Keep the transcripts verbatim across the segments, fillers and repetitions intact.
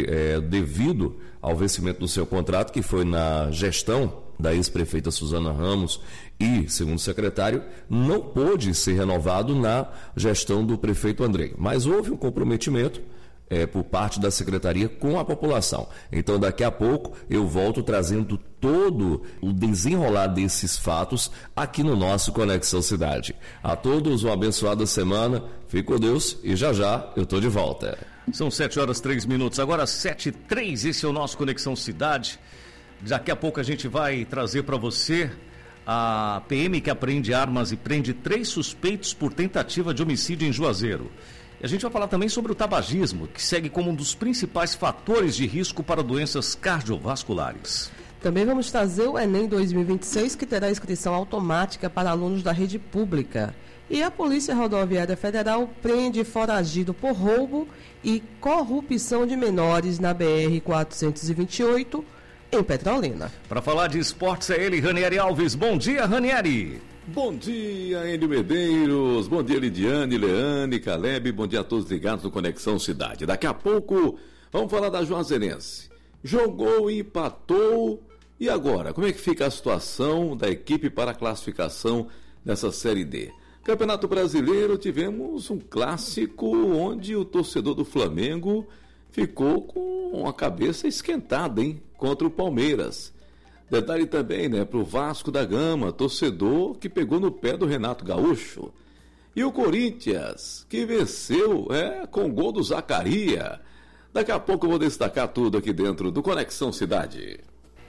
é, devido ao vencimento do seu contrato, que foi na gestão da ex-prefeita Suzana Ramos e, segundo o secretário, não pôde ser renovado na gestão do prefeito Andrei. Mas houve um comprometimento é, por parte da secretaria com a população. Então, daqui a pouco, eu volto trazendo todo o desenrolar desses fatos aqui no nosso Conexão Cidade. A todos uma abençoada semana, fique com Deus e já já eu estou de volta. São sete horas, três minutos, agora sete e três, esse é o nosso Conexão Cidade. Daqui a pouco a gente vai trazer para você a P M que apreende armas e prende três suspeitos por tentativa de homicídio em Juazeiro. E a gente vai falar também sobre o tabagismo, que segue como um dos principais fatores de risco para doenças cardiovasculares. Também vamos trazer o Enem dois mil e vinte e seis, que terá inscrição automática para alunos da rede pública. E a Polícia Rodoviária Federal prende foragido por roubo e corrupção de menores na B R quatrocentos e vinte e oito, em Petrolina. Para falar de esportes é ele, Ranieri Alves. Bom dia, Ranieri. Bom dia, Enio Medeiros. Bom dia, Lidiane, Leane, Caleb. Bom dia a todos ligados no Conexão Cidade. Daqui a pouco vamos falar da Juazeirense. Jogou, empatou. E agora? Como é que fica a situação da equipe para a classificação dessa Série D? Campeonato Brasileiro, tivemos um clássico onde o torcedor do Flamengo ficou com a cabeça esquentada, hein? Contra o Palmeiras. Detalhe também, né, para o Vasco da Gama, torcedor que pegou no pé do Renato Gaúcho. E o Corinthians, que venceu, é, com gol do Zacaria. Daqui a pouco eu vou destacar tudo aqui dentro do Conexão Cidade.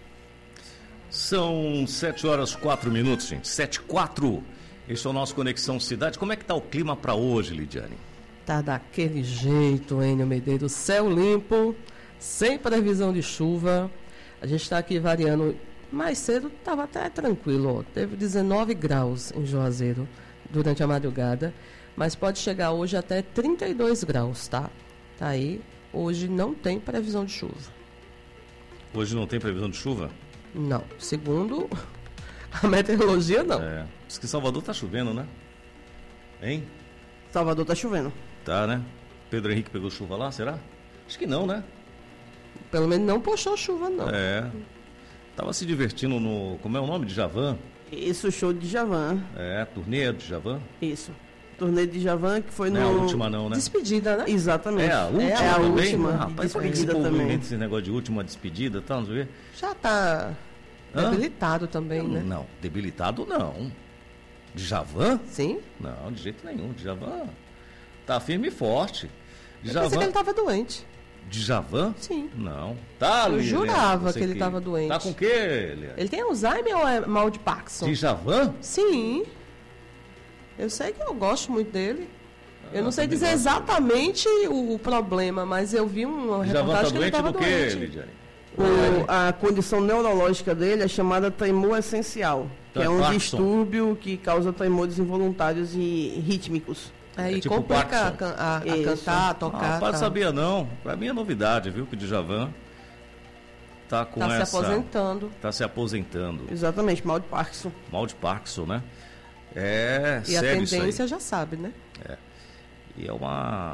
São sete horas, quatro minutos, gente. sete e quatro. Este é o nosso Conexão Cidade. Como é que tá o clima para hoje, Lidiane? Tá daquele jeito, Enio Medeiros. Céu limpo, sem previsão de chuva. A gente está aqui variando. Mais cedo estava até tranquilo, ó. Teve dezenove graus em Juazeiro durante a madrugada, mas pode chegar hoje até trinta e dois graus, tá? Tá aí, hoje não tem previsão de chuva. Hoje não tem previsão de chuva? Não, segundo a meteorologia, não. É, diz que Salvador tá chovendo, né? Hein? Salvador tá chovendo. Tá, né? Pedro Henrique pegou chuva lá, será? Acho que não, né? Pelo menos não puxou chuva, não. É. Tava se divertindo no... Como é o nome? Djavan? Isso, show de Djavan. É, turnê do Djavan? Isso. Turnê de Djavan que foi no... Não é a última não, né? Despedida, né? Exatamente. É a última é a também? última. Rapaz, por que esse povo inventa esse negócio de última despedida e tal, não sei o quê? Já tá Hã? debilitado também, né? Não, debilitado não. Djavan? Sim. Não, de jeito nenhum. Djavan tá firme e forte. Eu pensei que ele tava doente. Djavan? Sim. Não. Tá, Eu Liliane, jurava você que ele estava doente. Tá com o quê, Liliane? Ele tem Alzheimer ou é mal de Parkinson? Djavan? Sim. Eu sei que eu gosto muito dele. Ah, eu não sei dizer gosto. exatamente o, o problema, mas eu vi uma Djavan tá reportagem que ele doente estava do quê, doente. Lidiane? O, a condição neurológica dele é chamada tremor essencial, que Então, é um Parkinson. distúrbio que causa tremores involuntários e rítmicos. É, É e tipo complica a, Parkinson. can- a, a Isso. cantar, a Ah, tocar. rapaz, tá. sabia não. Pra mim é novidade, viu, que o Djavan tá com Tá essa... se aposentando. Tá se aposentando. Exatamente, mal de Parkinson. Mal de Parkinson, né? É E a sério isso aí. tendência já sabe, né? E é uma...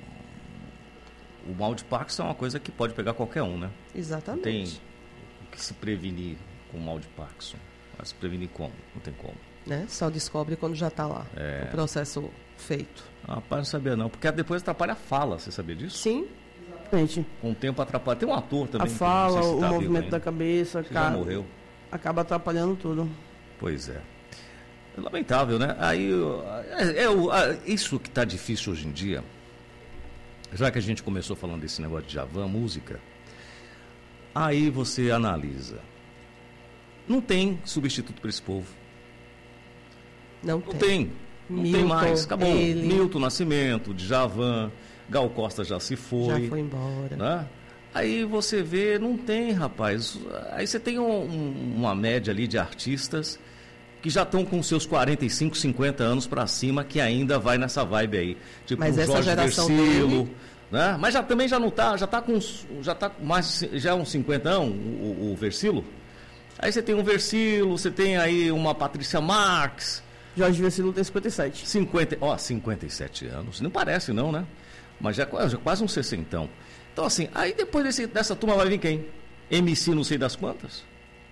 O mal de Parkinson é uma coisa que pode pegar qualquer um, né? Não Exatamente. tem o que se prevenir com o mal de Parkinson. Vai se prevenir como? Não tem como. Né? Só descobre quando já está lá. É. O processo feito. Ah, rapaz, não sabia não. Porque depois atrapalha a fala, você sabia disso? Sim. Gente, Com o tempo atrapalha. Tem um ator também. a que fala, não sei se o tá vivo movimento ainda, da cabeça, que já ca- morreu. acaba atrapalhando tudo. Pois é. É lamentável, né? Aí, é, é o- a- isso que está difícil hoje em dia, já que a gente começou falando desse negócio de Djavan, música, aí você analisa. Não tem substituto para esse povo. Não, Não tem. tem. Não tem Milton, mais. Acabou. ele. Milton Nascimento, Djavan, Gal Costa já se foi. Já foi embora. Né? Aí você vê, não tem, rapaz. Aí você tem um- um- uma média ali de artistas que já estão com seus quarenta e cinco, cinquenta anos para cima, que ainda vai nessa vibe aí. Tipo Mas o essa Jorge geração Versilo, dele- né? Mas já também já não tá, já tá com uns- já tá com mais já uns cinquenta anos o, o, o Versilo. Aí você tem um Versilo, você tem aí uma Patrícia Marques, Jorge Versilo tem cinquenta e sete. cinquenta, ó, cinquenta e sete anos. Não parece não, né? Mas já, é qua- já é quase um sessentão. Então, assim, aí depois desse, dessa turma vai vir quem? M C não sei das quantas?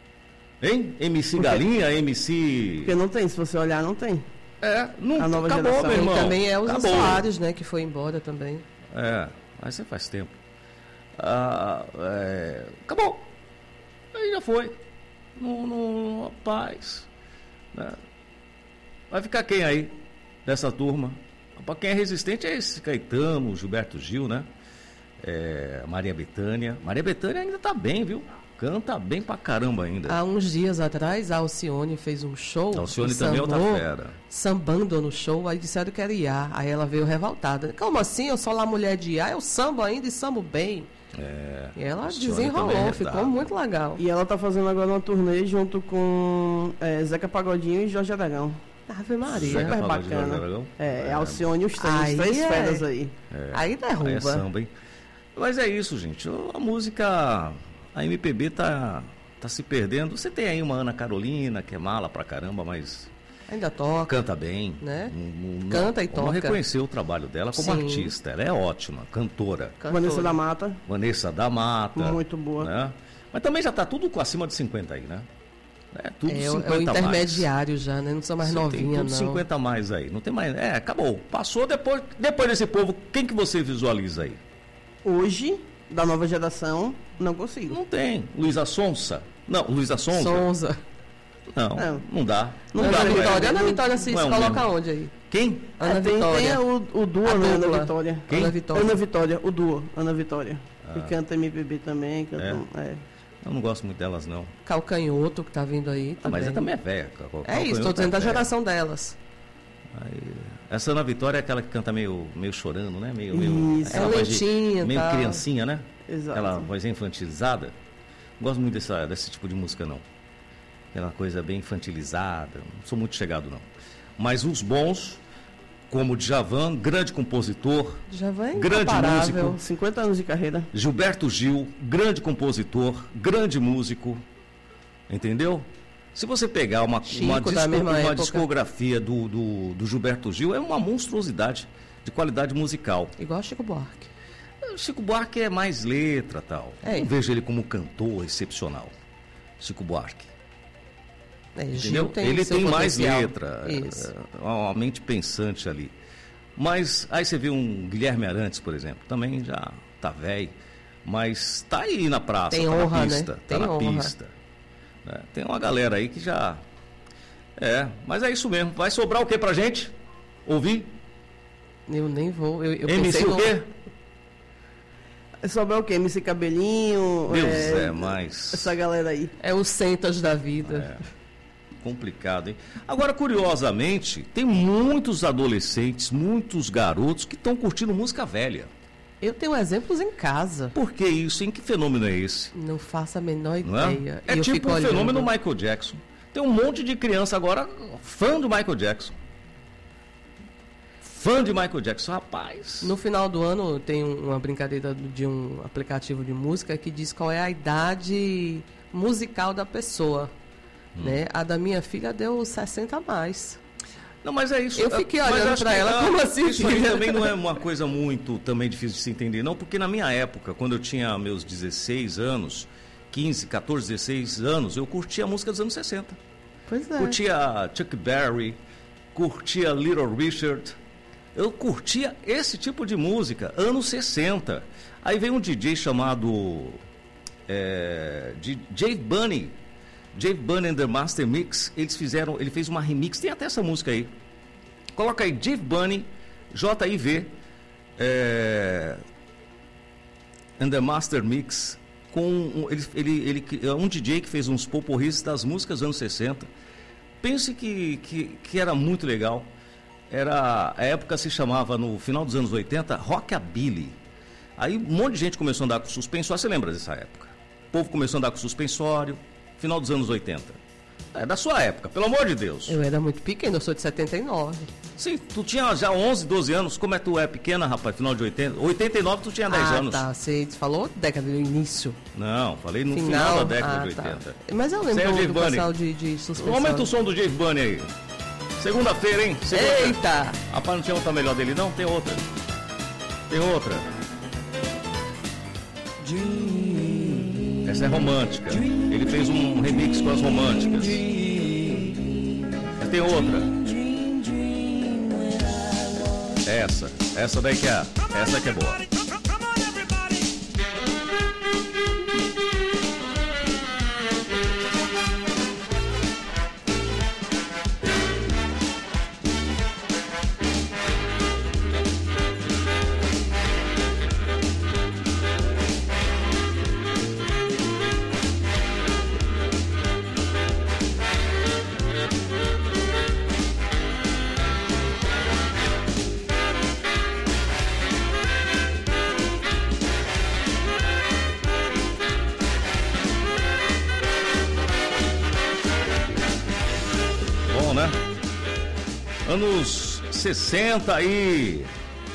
Hein? M C Galinha, M C... Porque não tem, se você olhar, não tem. É, não, A nova acabou, geração. meu irmão. E também é o Acabou. Soares, né, que foi embora também. É, mas você faz tempo. Ah, é, acabou. Aí já foi. Não, não, rapaz. Né? Vai ficar quem aí dessa turma? Para quem é resistente é esse Caetano, Gilberto Gil, né? É, Maria Bethânia. Maria Bethânia ainda tá bem, viu? Canta bem pra caramba ainda. Há uns dias atrás, a Alcione fez um show. A Alcione também é outra fera. Sambando no show, aí disseram que era I A. Aí ela veio revoltada. Como assim? Eu sou lá mulher de I A, eu sambo ainda e sambo bem. É, E ela Alcione desenrolou, também é ficou dada. muito legal. E ela tá fazendo agora uma turnê junto com é, Zeca Pagodinho e Jorge Aragão. Ave Maria. Zeca Super Pagodinho, Jorge bacana. Aragão? É, É. Alcione e os três, Aí os três é. feras aí. Aí derruba. Aí é samba, hein? Mas é isso, gente. A música, a M P B tá, tá se perdendo. Você tem aí uma Ana Carolina, que é mala pra caramba, mas Ainda toca. canta bem. Né? Não- não- Canta e Vamos toca. reconhecer o trabalho dela como Sim. artista. Ela é ótima, cantora. Cantora. Vanessa da Mata, Vanessa da Mata. muito boa. Né? Mas também já tá tudo com acima de cinquenta aí, né? É tudo É, o- cinquenta é o mais. intermediário já, né? Não são mais Você tem novinha, tudo não. cinquenta a mais aí. Não tem mais. É, acabou. Passou depois, depois desse povo. Quem que você visualiza aí? Hoje, da nova geração, não consigo. Não tem. Luísa Sonsa? Não, Luísa Sonsa? Sonza. Não, Não. não dá. Não Ana dá. não é- Vitória. Ana não- Vitória se não é se o coloca mesmo. onde aí? Quem? Ana É, tem, Vitória. tem o, o duo, A né, Ana dupla. Vitória. Quem? Ana Vitória. Ana Vitória, o duo, Ana Vitória. Que canta M P B também, canta... É. Eu não gosto muito delas, não. Calcanhoto, que tá vindo aí. Ah, mas também. ela também é velha. Cal- É isso, Calcanhoto tô dizendo da é velha. geração delas. Aí, essa Ana Vitória é aquela que canta meio, meio chorando, né? Meio, meio, Isso. aquela É voz de- lentinha, meio tal. criancinha, né? Exato. Aquela vozinha infantilizada. Não gosto muito dessa, desse tipo de música, não. Aquela coisa bem infantilizada. Não sou muito chegado, não. Mas os bons, como Djavan, grande compositor, Já vai Grande incomparável. músico. cinquenta anos de carreira. Gilberto Gil, grande compositor, grande músico, entendeu? Se você pegar uma, Chico, uma, da disco- mesma uma época. discografia do, do, do Gilberto Gil, é uma monstruosidade de qualidade musical. Igual Chico Buarque. O Chico Buarque é mais letra tal. É. Não vejo ele como cantor excepcional. Chico Buarque. É, Gil Entendeu? tem Ele seu tem mais potencial. letra, Isso. é, uma mente pensante ali. Mas aí você vê um Guilherme Arantes, por exemplo, também já tá velho, mas tá aí na praça, Tem tá honra, na né? pista, Tem tá na honra. pista. né? Tem uma galera aí que já... É, mas é isso mesmo. Vai sobrar o que pra gente? Ouvir? Eu nem vou. Eu, eu M C pensei o no- quê? Sobrar o quê? M C Cabelinho, Deus é, é, mais... essa galera aí. É os centas da vida. Complicado, hein? Agora, curiosamente, tem muitos adolescentes, muitos garotos que estão curtindo música velha. Eu tenho exemplos em casa. Por que isso? Em que fenômeno é esse? Não faço a menor Não é? ideia. É E eu tipo fico o olhando. fenômeno Michael Jackson. Tem um monte de criança agora fã do Michael Jackson. Fã de Michael Jackson, rapaz. No final do ano tem um- uma brincadeira de um aplicativo de música que diz qual é a idade musical da pessoa. Hum. Né? A da minha filha deu sessenta a mais. Não, mas é isso. Eu fiquei Mas olhando acho pra que, ela, ah, como assim, Isso aí filha? também não é uma coisa muito também difícil de se entender, não, porque na minha época, quando eu tinha meus dezesseis anos, quinze, quatorze, dezesseis anos, eu curtia a música dos anos sessenta. Pois é. Curtia Chuck Berry, curtia Little Richard. Eu curtia esse tipo de música, anos sessenta. Aí veio um D J chamado é, de Dave Bunny, Dave Bunny and the Master Mix. Eles fizeram, ele fez uma remix, tem até essa música aí. Coloca aí Dave Bunny, J I V, é, and the Master Mix. Com um, ele, ele, ele, é um D J que fez uns poporris das músicas dos anos sessenta. Pense que, que, que era muito legal. Era, a época se chamava, no final dos anos oitenta, Rockabilly. Aí um monte de gente começou a andar com suspensório. Você lembra dessa época? O povo começou a andar com suspensório, final dos anos oitenta. É da sua época, pelo amor de Deus. Eu era muito pequena, eu sou de setenta e nove. Sim, tu tinha já onze, doze anos. Como é que tu é pequena, rapaz? Final de oitenta. oitenta e nove tu tinha dez ah, anos. tá. Você falou década do início. Não, falei no final, Final, da década ah, de tá. oitenta. Mas eu Você é lembro Dave do Bunny. pessoal de, de suspensão. Aumenta o som do Dave Bunny aí. Segunda-feira, hein? Segunda Eita! Rapaz, não tinha outra melhor dele, não? Tem outra. Tem outra. Essa é romântica. Ele fez um remix com as românticas. Tem outra. Essa. Essa daí que é. Essa que é boa. Anos sessenta aí.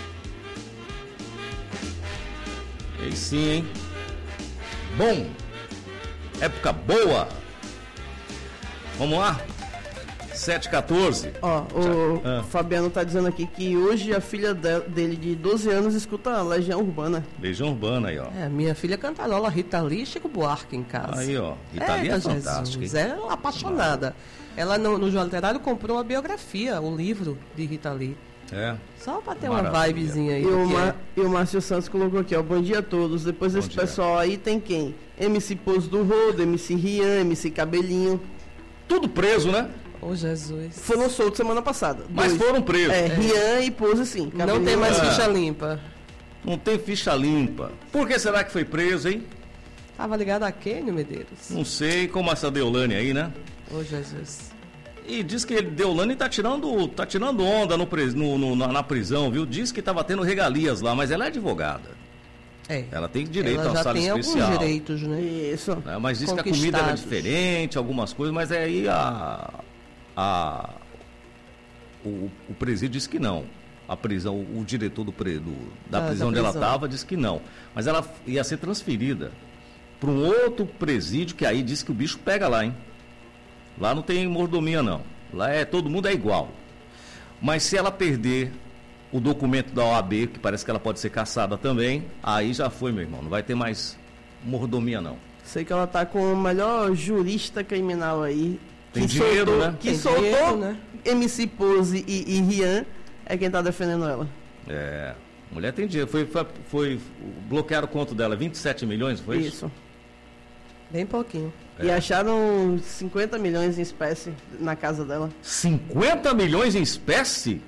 Aí sim, hein? Bom. Época boa. Vamos lá? sete e quatorze. Ó, o ah. Fabiano tá dizendo aqui que hoje a filha de, dele de doze anos escuta a Legião Urbana. Legião Urbana aí, ó. É, minha filha cantarola Rita Lee e Chico Buarque em casa. Aí, ó. Rita Lee é fantástica. Ela é apaixonada. Ela no, no João Literário comprou a biografia, o livro de Rita Lee. É. Só pra ter Maravilha. uma vibezinha aí. E o, Mar, é. e o Márcio Santos colocou aqui, ó. Bom dia a todos. Depois Bom desse dia. pessoal aí tem quem? M C Pose do Rodo, M C Rian, M C Cabelinho. Tudo preso, né? Ô, Jesus. Foram soltos semana passada. Mas Dois. foram presos. É, Rian e Pose sim. Não Cabelinho tem mais é. ficha limpa. Não tem ficha limpa. Por que será que foi preso, hein? Tava ligado a quem, Medeiros? Não sei, como essa Deolane aí, né? Ô, Jesus. E diz que ele, Deolane tá tirando, tá tirando onda no, pres- no, no, na, na prisão, viu? Diz que tava tendo regalias lá, mas ela é advogada. É. Ela tem direito Ela a já sala tem especial. alguns direitos, né? Isso. Né? Mas diz que a comida era Conquistados. diferente, algumas coisas, mas aí a, a o, o presídio disse que não. A prisão, o, o diretor do, pre- do, da Da- prisão da onde ela prisão. estava disse que não. Mas ela ia ser transferida para um outro presídio que aí diz que o bicho pega lá, hein? Lá não tem mordomia, não. Lá é todo mundo é igual. Mas se ela perder o documento da O A B, que parece que ela pode ser caçada também, aí já foi, meu irmão. Não vai ter mais mordomia, não. Sei que ela tá com o melhor jurista criminal aí. Tem que dinheiro, soltou, né? Que Tem soltou dinheiro, né? M C Pose e, e Rian é quem tá defendendo ela. É, mulher tem dinheiro. Foi, foi, foi bloquearam o conto dela, vinte e sete milhões, foi isso? Isso. Bem pouquinho. E acharam cinquenta milhões em espécie na casa dela. cinquenta milhões em espécie?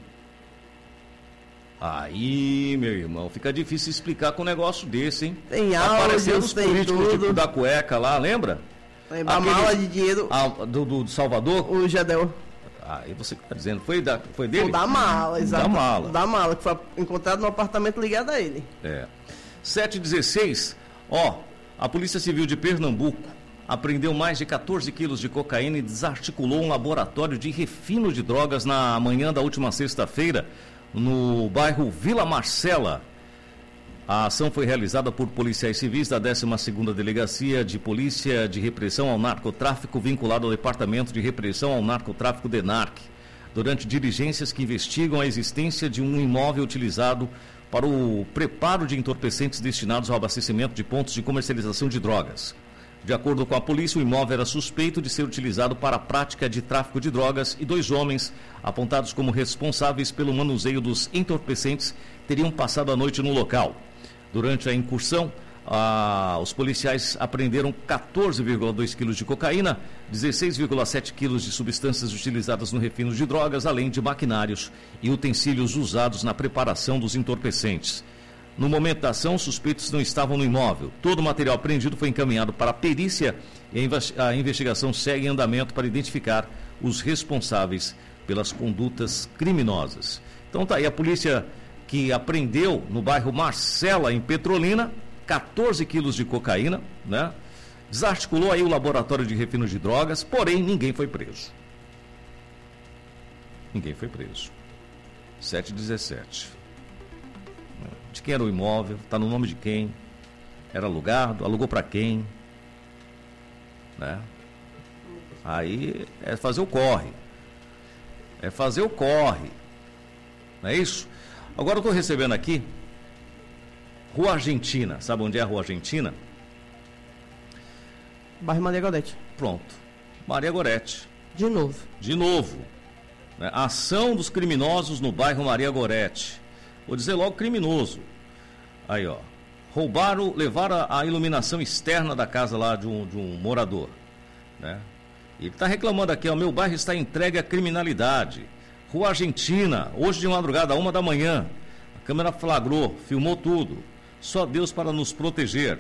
Aí, meu irmão, fica difícil explicar com um negócio desse, hein? Tem Aparecendo áudios, os tem políticos tudo. tipo da cueca lá, lembra? Tem a Aquele- mala de dinheiro, Ah, do, do Salvador? o Jadel. Aí você que tá dizendo, foi, da, foi dele? O da mala, exato. Da mala. O da mala, que foi encontrado no apartamento ligado a ele. É. sete e dezesseis, ó, a Polícia Civil de Pernambuco apreendeu mais de quatorze quilos de cocaína e desarticulou um laboratório de refino de drogas na manhã da última sexta-feira, no bairro Vila Marcela. A ação foi realizada por policiais civis da décima segunda Delegacia de Polícia de Repressão ao Narcotráfico, vinculado ao Departamento de Repressão ao Narcotráfico DENARC, durante diligências que investigam a existência de um imóvel utilizado para o preparo de entorpecentes destinados ao abastecimento de pontos de comercialização de drogas. De acordo com a polícia, o imóvel era suspeito de ser utilizado para a prática de tráfico de drogas e dois homens, apontados como responsáveis pelo manuseio dos entorpecentes, teriam passado a noite no local. Durante a incursão, ah, os policiais apreenderam quatorze vírgula dois quilos de cocaína, dezesseis vírgula sete quilos de substâncias utilizadas no refino de drogas, além de maquinários e utensílios usados na preparação dos entorpecentes. No momento da ação, os suspeitos não estavam no imóvel. Todo o material apreendido foi encaminhado para a perícia e a invas- a investigação segue em andamento para identificar os responsáveis pelas condutas criminosas. Então tá aí a polícia que apreendeu no bairro Marcela, em Petrolina, quatorze quilos de cocaína, né? Desarticulou aí o laboratório de refino de drogas, porém ninguém foi preso. Ninguém foi preso. sete e dezessete. De quem era o imóvel? Está no nome de quem? Era alugado? Alugou para quem? Né? Aí é fazer o corre. É fazer o corre. Não é isso? Agora eu estou recebendo aqui Rua Argentina. Sabe onde é a Rua Argentina? Bairro Maria Gorete. Pronto. Maria Gorete. De novo. De novo. Né? Ação dos criminosos no bairro Maria Gorete. Vou dizer logo criminoso. Aí, ó. Roubaram, levaram a iluminação externa da casa lá de um, de um morador. Né? Ele está reclamando aqui, ó, meu bairro está entregue à criminalidade. Rua Argentina, hoje de madrugada, uma da manhã. A câmera flagrou, filmou tudo. Só Deus para nos proteger.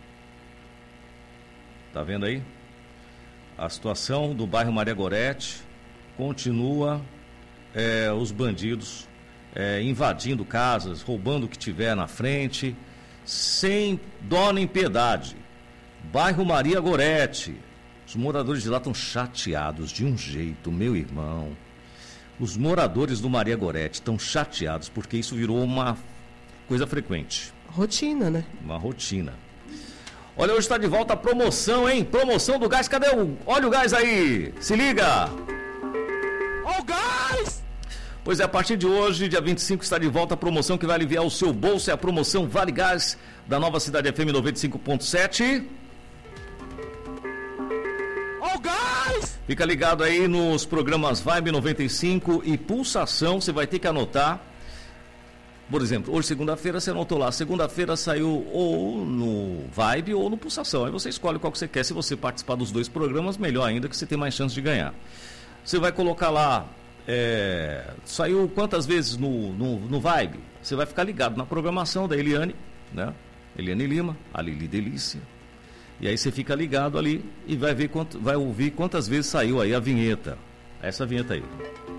Tá vendo aí? A situação do bairro Maria Gorete continua é, os bandidos é, invadindo casas, roubando o que tiver na frente, sem dó nem piedade. Bairro Maria Gorete. Os moradores de lá estão chateados de um jeito, meu irmão. Os moradores do Maria Gorete estão chateados porque isso virou uma coisa frequente. Rotina, né? Uma rotina. Olha, hoje está de volta a promoção, hein? Promoção do gás. Cadê o... Olha o gás aí. Se liga. Ó o gás! Pois é, a partir de hoje, dia vinte e cinco, está de volta a promoção que vai aliviar o seu bolso. É a promoção Vale Gás da Nova Cidade F M noventa e cinco ponto sete. Ó o gás! Fica ligado aí nos programas Vibe noventa e cinco e Pulsação. Você vai ter que anotar. Por exemplo, hoje, segunda-feira, você anotou lá. Segunda-feira saiu ou no Vibe ou no Pulsação. Aí você escolhe qual que você quer. Se você participar dos dois programas, melhor ainda, que você tem mais chance de ganhar. Você vai colocar lá, é, saiu quantas vezes no, no, no Vibe? Você vai ficar ligado na programação da Eliane, né? Eliane Lima, a Lili Delícia. E aí você fica ligado ali e vai ver quanto, vai ouvir quantas vezes saiu aí a vinheta. Essa vinheta aí.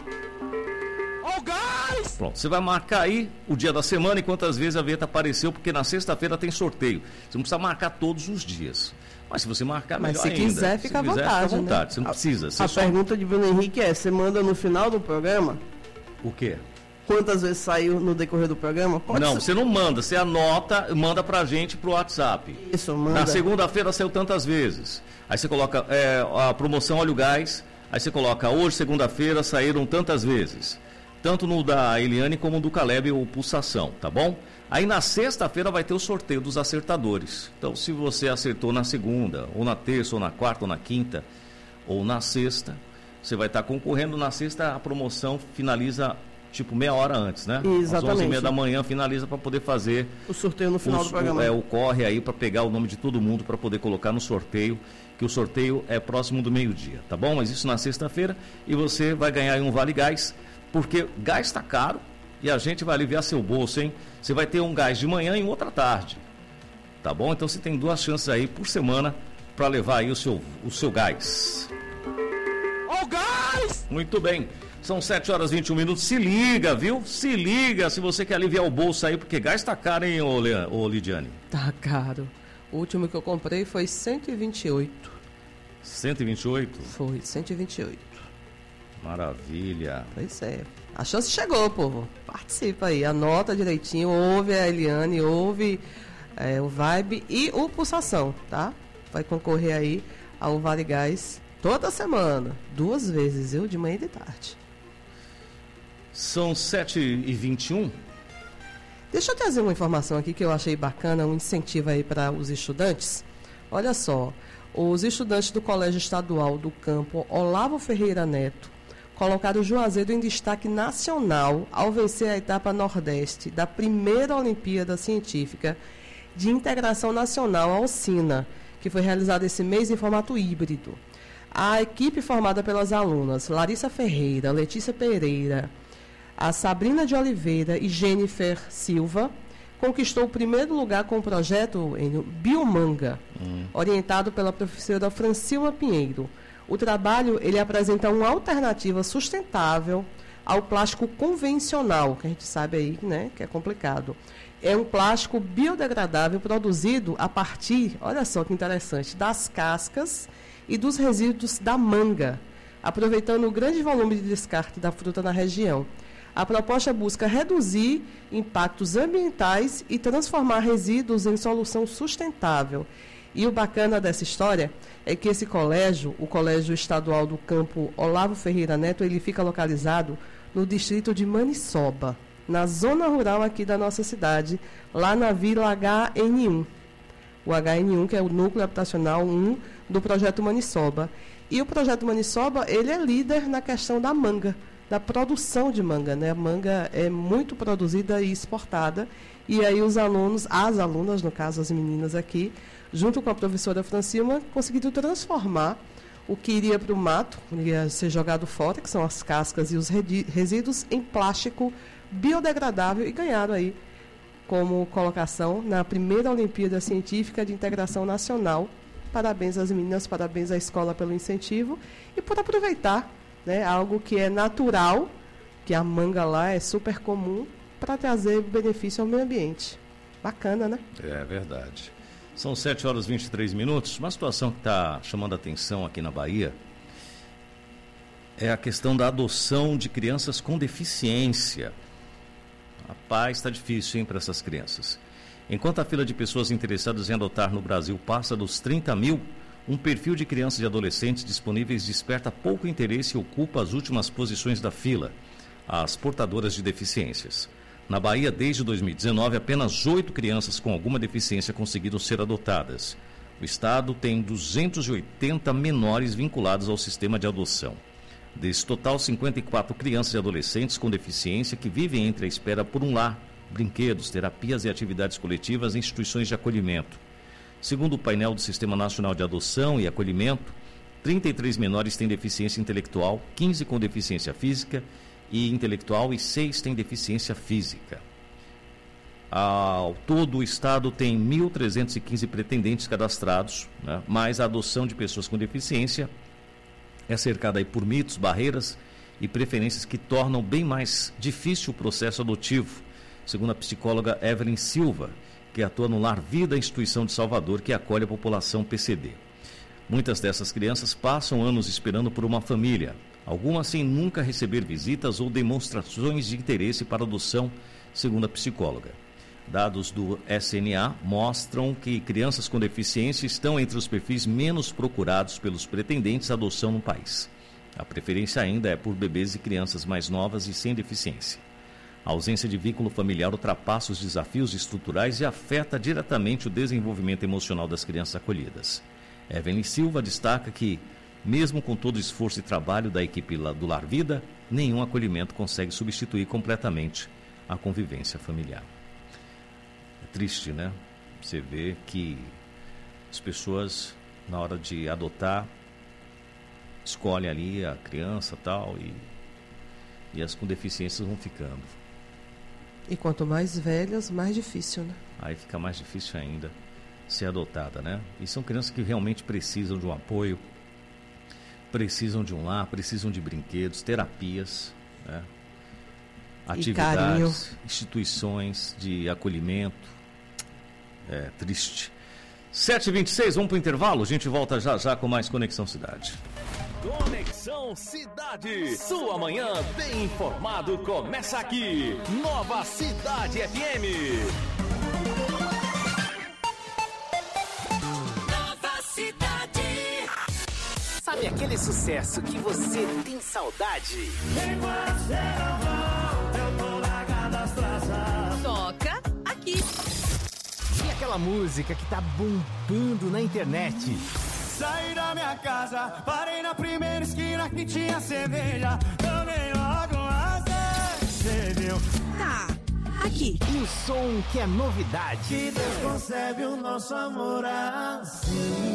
Pronto, você vai marcar aí o dia da semana e quantas vezes a vinheta apareceu, porque na sexta-feira tem sorteio. Você não precisa marcar todos os dias. Mas se você marcar, Mas melhor se ainda. quiser, fica à vontade, fica à vontade. né? Você não precisa. Você A só... pergunta de Bruno Henrique é, você manda no final do programa? O quê? Quantas vezes saiu no decorrer do programa? Pode não, ser... você não manda, você anota, manda pra gente pro WhatsApp. Isso, manda. Na segunda-feira saiu tantas vezes. Aí você coloca é, a promoção Óleo Gás, aí você coloca hoje, segunda-feira, saíram tantas vezes. Tanto no da Eliane como no do Caleb ou Pulsação, tá bom? Aí na sexta-feira vai ter o sorteio dos acertadores. Então, se você acertou na segunda, ou na terça, ou na quarta, ou na quinta, ou na sexta, você vai estar concorrendo. Na sexta, a promoção finaliza, tipo, meia hora antes, né? Exatamente. Às onze e meia da manhã finaliza para poder fazer... O sorteio no final o, do programa. É, o corre aí para pegar o nome de todo mundo para poder colocar no sorteio, que o sorteio é próximo do meio-dia, tá bom? Mas isso na sexta-feira e você vai ganhar aí um Vale Gás, porque gás está caro e a gente vai aliviar seu bolso, hein? Você vai ter um gás de manhã e um outra tarde, tá bom? Então você tem duas chances aí por semana para levar aí o seu, o seu gás. Ó o gás! Muito bem, são sete horas e vinte e um minutos, se liga, viu? Se liga se você quer aliviar o bolso aí, porque gás está caro, hein, ô, Le... ô Lidiane? Tá caro. O último que eu comprei foi cento e vinte e oito. cento e vinte e oito? Foi, cento e vinte e oito. Maravilha. Pois é. A chance chegou, povo. Participa aí, anota direitinho, ouve a Eliane, ouve é, o Vibe e o Pulsação, tá? Vai concorrer aí ao Vale Gás toda semana, duas vezes, eu de manhã e de tarde. São sete e vinte e um. Deixa eu trazer uma informação aqui que eu achei bacana, um incentivo aí para os estudantes. Olha só, os estudantes do Colégio Estadual do Campo Olavo Ferreira Neto colocaram o Juazeiro em destaque nacional ao vencer a etapa Nordeste da primeira Olimpíada Científica de Integração Nacional, a OCINA, que foi realizada esse mês em formato híbrido. A equipe formada pelas alunas Larissa Ferreira, Letícia Pereira, a Sabrina de Oliveira e Jennifer Silva conquistou o primeiro lugar com o projeto em Biomanga, hum. orientado pela professora Francilma Pinheiro. O trabalho ele apresenta uma alternativa sustentável ao plástico convencional, que a gente sabe aí, né, que é complicado. É um plástico biodegradável produzido a partir, olha só que interessante, das cascas e dos resíduos da manga, aproveitando o grande volume de descarte da fruta na região. A proposta busca reduzir impactos ambientais e transformar resíduos em solução sustentável. E o bacana dessa história é que esse colégio, o Colégio Estadual do Campo Olavo Ferreira Neto, ele fica localizado no distrito de Maniçoba, na zona rural aqui da nossa cidade, lá na Vila H N um. O H N um, que é o Núcleo Habitacional um do Projeto Maniçoba. E o Projeto Maniçoba, ele é líder na questão da manga, da produção de manga, né? A manga é muito produzida e exportada. E aí os alunos, as alunas, no caso as meninas aqui, junto com a professora Francilma, conseguiram transformar o que iria para o mato, iria ser jogado fora, que são as cascas e os resíduos, em plástico biodegradável, e ganharam aí como colocação na primeira Olimpíada Científica de Integração Nacional. Parabéns às meninas, parabéns à escola pelo incentivo e por aproveitar, né, algo que é natural, que a manga lá é super comum, para trazer benefício ao meio ambiente. Bacana, né? É verdade. São sete horas e vinte e três minutos. Uma situação que está chamando a atenção aqui na Bahia é a questão da adoção de crianças com deficiência. Rapaz, está difícil, hein, para essas crianças. Enquanto a fila de pessoas interessadas em adotar no Brasil passa dos trinta mil, um perfil de crianças e adolescentes disponíveis desperta pouco interesse e ocupa as últimas posições da fila, as portadoras de deficiências. Na Bahia, desde dois mil e dezenove, apenas oito crianças com alguma deficiência conseguiram ser adotadas. O Estado tem duzentos e oitenta menores vinculados ao sistema de adoção. Desse total, cinquenta e quatro crianças e adolescentes com deficiência que vivem entre a espera por um lar, brinquedos, terapias e atividades coletivas em instituições de acolhimento. Segundo o painel do Sistema Nacional de Adoção e Acolhimento, trinta e três menores têm deficiência intelectual, quinze com deficiência física e intelectual e seis têm deficiência física. Ao todo, o Estado tem mil trezentos e quinze pretendentes cadastrados, né? Mas a adoção de pessoas com deficiência é cercada aí por mitos, barreiras e preferências que tornam bem mais difícil o processo adotivo, segundo a psicóloga Evelyn Silva, que atua no Lar Vida, instituição de Salvador, que acolhe a população P C D. Muitas dessas crianças passam anos esperando por uma família, algumas sem nunca receber visitas ou demonstrações de interesse para adoção, segundo a psicóloga. Dados do S N A mostram que crianças com deficiência estão entre os perfis menos procurados pelos pretendentes à adoção no país. A preferência ainda é por bebês e crianças mais novas e sem deficiência. A ausência de vínculo familiar ultrapassa os desafios estruturais e afeta diretamente o desenvolvimento emocional das crianças acolhidas. Evelyn Silva destaca que, mesmo com todo o esforço e trabalho da equipe do Lar Vida, nenhum acolhimento consegue substituir completamente a convivência familiar. É triste, né? Você vê que as pessoas, na hora de adotar, escolhem ali a criança e tal, e, e as com deficiências vão ficando. E quanto mais velhas, mais difícil, né? Aí fica mais difícil ainda ser adotada, né? E são crianças que realmente precisam de um apoio, precisam de um lar, precisam de brinquedos, terapias, né? Atividades, instituições de acolhimento. É triste. sete e vinte e seis, vamos para o intervalo? A gente volta já já com mais Conexão Cidade. Conexão Cidade. Sua manhã bem informado começa aqui. Nova Cidade F M. Nova Cidade. Sabe aquele sucesso que você tem saudade? Toca aqui. E aquela música que tá bombando na internet? Saí da minha casa, parei na primeira esquina que tinha cerveja. Tomei logo uma cerveja. Tá, aqui. E o som que é novidade. Que Deus concebe o nosso amor assim,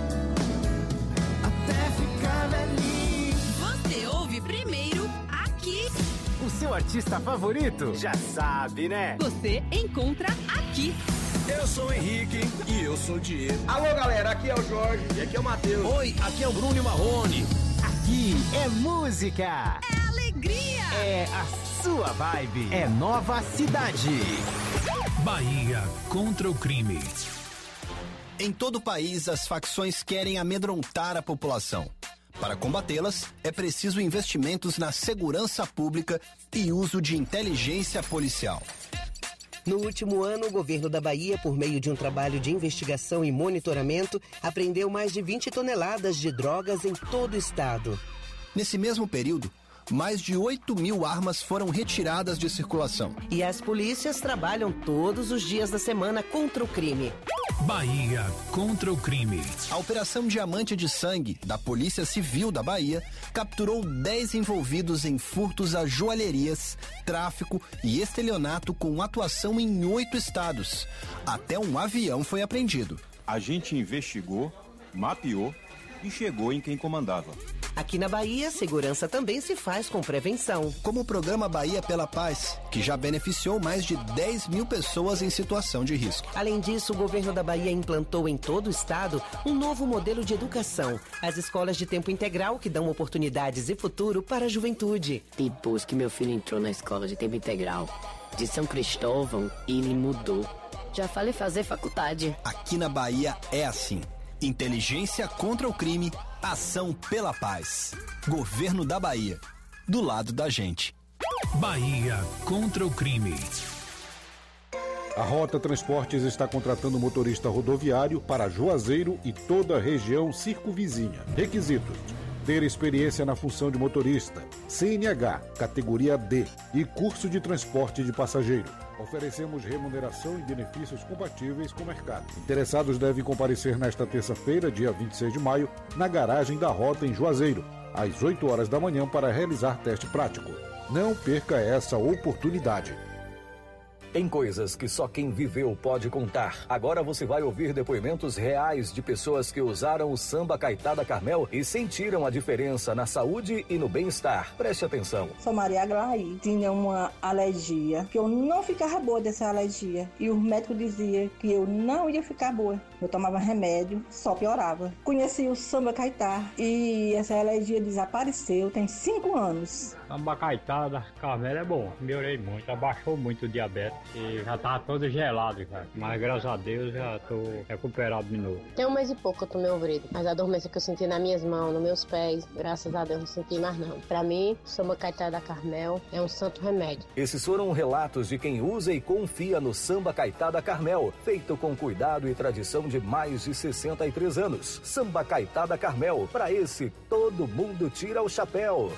até ficar velhinho. Você ouve primeiro aqui. O seu artista favorito? Já sabe, né? Você encontra aqui. Eu sou o Henrique e eu sou o Diego. Alô, galera, aqui é o Jorge e aqui é o Matheus. Oi, aqui é o Bruno e Marrone. Aqui é música. É alegria. É a sua vibe. É Nova Cidade. Bahia contra o crime. Em todo o país, as facções querem amedrontar a população. Para combatê-las, é preciso investimentos na segurança pública e uso de inteligência policial. No último ano, o governo da Bahia, por meio de um trabalho de investigação e monitoramento, apreendeu mais de vinte toneladas de drogas em todo o estado. Nesse mesmo período, mais de oito mil armas foram retiradas de circulação. E as polícias trabalham todos os dias da semana contra o crime. Bahia contra o crime. A Operação Diamante de Sangue, da Polícia Civil da Bahia, capturou dez envolvidos em furtos a joalherias, tráfico e estelionato com atuação em oito estados. Até um avião foi apreendido. A gente investigou, mapeou e chegou em quem comandava. Aqui na Bahia, segurança também se faz com prevenção. Como o programa Bahia pela Paz, que já beneficiou mais de dez mil pessoas em situação de risco. Além disso, o governo da Bahia implantou em todo o estado um novo modelo de educação. As escolas de tempo integral que dão oportunidades e futuro para a juventude. Depois que meu filho entrou na escola de tempo integral de São Cristóvão, ele mudou. Já falei fazer faculdade. Aqui na Bahia é assim. Inteligência contra o crime, ação pela paz. Governo da Bahia, do lado da gente. Bahia contra o crime. A Rota Transportes está contratando motorista rodoviário para Juazeiro e toda a região circunvizinha. Requisitos: ter experiência na função de motorista, C N H, categoria D e curso de transporte de passageiro. Oferecemos remuneração e benefícios compatíveis com o mercado. Interessados devem comparecer nesta terça-feira, dia vinte e seis de maio, na garagem da Rota em Juazeiro, às oito horas da manhã para realizar teste prático. Não perca essa oportunidade. Tem coisas que só quem viveu pode contar. Agora você vai ouvir depoimentos reais de pessoas que usaram o Samba Caetada Carmel e sentiram a diferença na saúde e no bem-estar. Preste atenção. Sou Maria Aglaí, tinha uma alergia, que eu não ficava boa dessa alergia. E o médico dizia que eu não ia ficar boa. Eu tomava remédio, só piorava. Conheci o Samba Caetá e essa alergia desapareceu, tem cinco anos. Samba Caetada Carmel é bom, melhorei muito, abaixou muito o diabetes. E já tava todo gelado, cara. Mas graças a Deus já tô recuperado de novo. Tem um mês e pouco que eu tomei o Vrido, mas a dormência que eu senti nas minhas mãos, nos meus pés, graças a Deus não senti mais não. Pra mim, Samba Caetada Carmel é um santo remédio. Esses foram relatos de quem usa e confia no Samba Caetada Carmel, feito com cuidado e tradição de mais de sessenta e três anos. Samba Caetada Carmel, pra esse todo mundo tira o chapéu.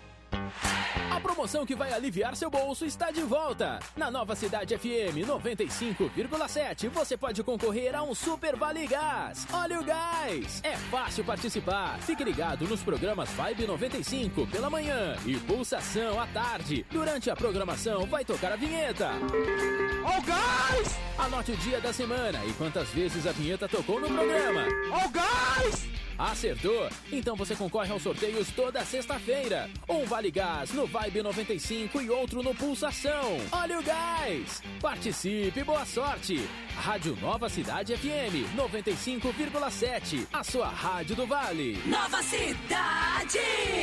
A promoção que vai aliviar seu bolso está de volta. Na Nova Cidade F M noventa e cinco vírgula sete você pode concorrer a um Super Vale Gás. Olha o gás! É fácil participar. Fique ligado nos programas Vibe noventa e cinco pela manhã e Pulsação à tarde. Durante a programação vai tocar a vinheta. Ó o gás! Anote o dia da semana e quantas vezes a vinheta tocou no programa. Ó o gás! Acertou? Então você concorre aos sorteios toda sexta-feira. Um Vale Gás no Vibe noventa e cinco e outro no Pulsação. Olha o gás! Participe, boa sorte! Rádio Nova Cidade F M noventa e cinco vírgula sete, a sua rádio do Vale. Nova Cidade!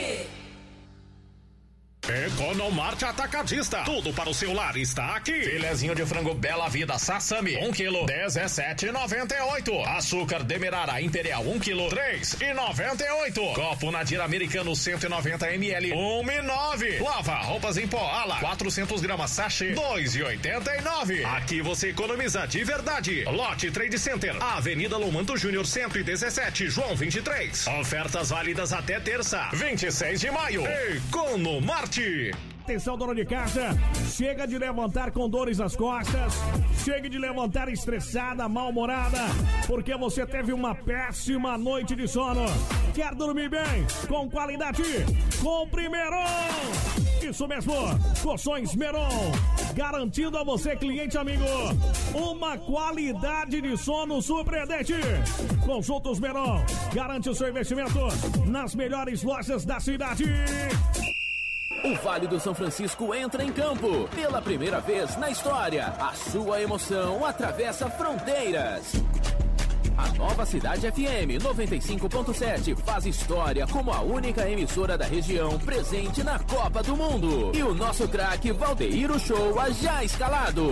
Economarte Atacadista. Tudo para o seu lar está aqui. Filezinho de frango Bela Vida Sassami, um quilo, dezessete e noventa e oito. Açúcar Demerara Imperial, um quilo, três e noventa e oito. Copo Nadir Americano, cento e noventa mililitros, um e nove. Lava roupas em pó Ala, quatrocentos gramas sachê, dois e oitenta e nove. Aqui você economiza de verdade. Lote Trade Center, Avenida Lomanto Júnior, cento e dezessete, João vinte e três. Ofertas válidas até terça, vinte e seis de maio. Economarte. Atenção, dona de casa, chega de levantar com dores nas costas, chega de levantar estressada, mal-humorada, porque você teve uma péssima noite de sono. Quer dormir bem, com qualidade? Compre Meron! Isso mesmo, Colchões Meron, garantindo a você, cliente amigo, uma qualidade de sono surpreendente. Consultos Meron, garante o seu investimento nas melhores lojas da cidade. O Vale do São Francisco entra em campo. Pela primeira vez na história, a sua emoção atravessa fronteiras. A Nova Cidade F M noventa e cinco ponto sete faz história como a única emissora da região presente na Copa do Mundo. E o nosso craque Valdeir Uchoa já escalado.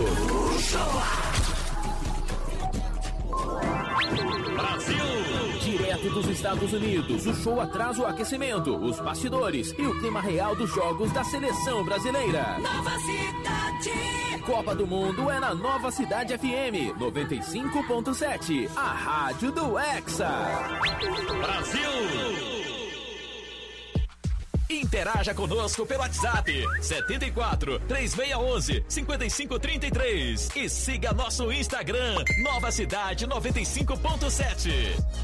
Brasil! Direto dos Estados Unidos, o show traz o aquecimento, os bastidores e o clima real dos jogos da seleção brasileira. Nova Cidade! Copa do Mundo é na Nova Cidade F M noventa e cinco ponto sete, a rádio do Hexa. Brasil! Interaja conosco pelo WhatsApp setenta e quatro, três seis um um, cinco cinco três três e siga nosso Instagram Nova Cidade noventa e cinco ponto sete.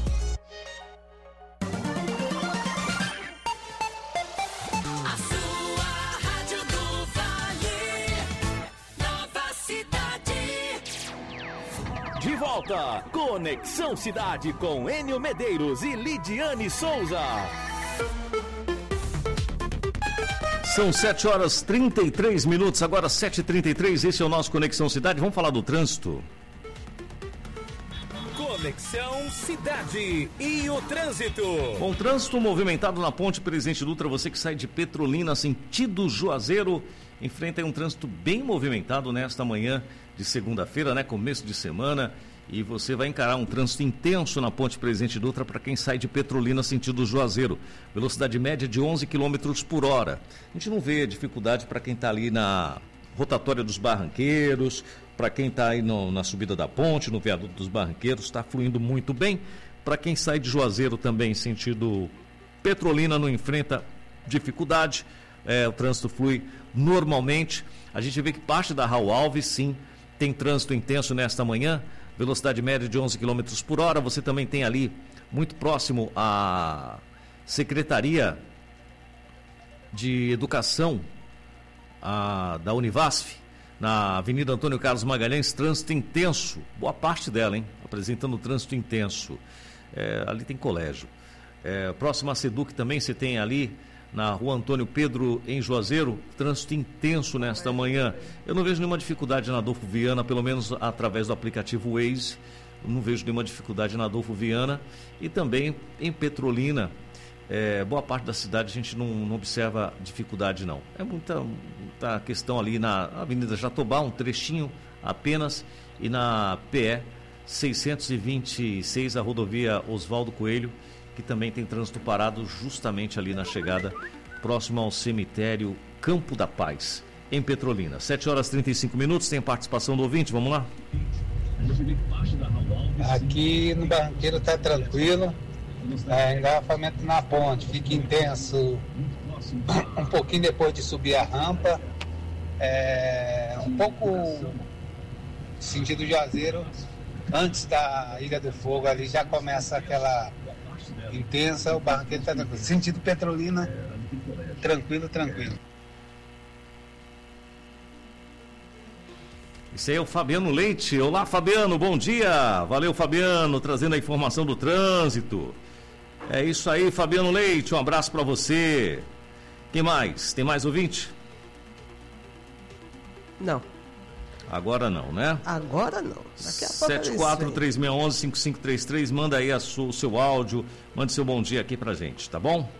A sua Rádio do Vale, Nova Cidade. De volta, Conexão Cidade com Enio Medeiros e Lidiane Souza. São sete horas e trinta e três minutos, agora sete e trinta e três, esse é o nosso Conexão Cidade. Vamos falar do trânsito. Conexão Cidade e o trânsito. Bom, trânsito movimentado na ponte Presidente Dutra, você que sai de Petrolina, sentido Juazeiro, enfrenta aí um trânsito bem movimentado nesta manhã de segunda-feira, né, começo de semana, e você vai encarar um trânsito intenso na ponte Presidente Dutra para quem sai de Petrolina, sentido Juazeiro. Velocidade média de onze quilômetros por hora. A gente não vê dificuldade para quem está ali na rotatória dos Barranqueiros, para quem está aí no, na subida da ponte, no viaduto dos Barranqueiros, está fluindo muito bem. Para quem sai de Juazeiro também, sentido Petrolina, não enfrenta dificuldade. É, o trânsito flui normalmente. A gente vê que parte da Raul Alves, sim, tem trânsito intenso nesta manhã. Velocidade média de onze quilômetros por hora. Você também tem ali, muito próximo à Secretaria de Educação a, da Univasf, na Avenida Antônio Carlos Magalhães, trânsito intenso. Boa parte dela, hein? Apresentando trânsito intenso. É, ali tem colégio. É, próximo à Seduc também você tem ali, na Rua Antônio Pedro, em Juazeiro, trânsito intenso nesta manhã. Eu não vejo nenhuma dificuldade na Adolfo Viana, pelo menos através do aplicativo Waze. Eu não vejo nenhuma dificuldade na Adolfo Viana. E também em Petrolina, é, boa parte da cidade a gente não, não observa dificuldade, não. É muita, muita questão ali na Avenida Jatobá, um trechinho apenas, e na P E seiscentos e vinte e seis, a rodovia Oswaldo Coelho, que também tem trânsito parado justamente ali na chegada, próximo ao cemitério Campo da Paz, em Petrolina. sete horas e trinta e cinco minutos, tem participação do ouvinte, vamos lá? Aqui no Barranqueiro está tranquilo, é, engarrafamento na ponte, fica intenso um pouquinho depois de subir a rampa, é, um pouco sentido Juazeiro, antes da Ilha do Fogo ali já começa aquela intensa, o Barranqueiro está tranquilo. Sentido Petrolina, tranquilo, tranquilo. Esse aí é o Fabiano Leite. Olá, Fabiano, bom dia. Valeu, Fabiano, trazendo a informação do trânsito. É isso aí, Fabiano Leite, um abraço para você. Quem mais? Tem mais ouvinte? Não. Agora não, né? Agora não. Daqui a pouco sete quatro três seis um, cinco cinco três três, manda aí a sua, o seu áudio, mande seu bom dia aqui pra gente, tá bom?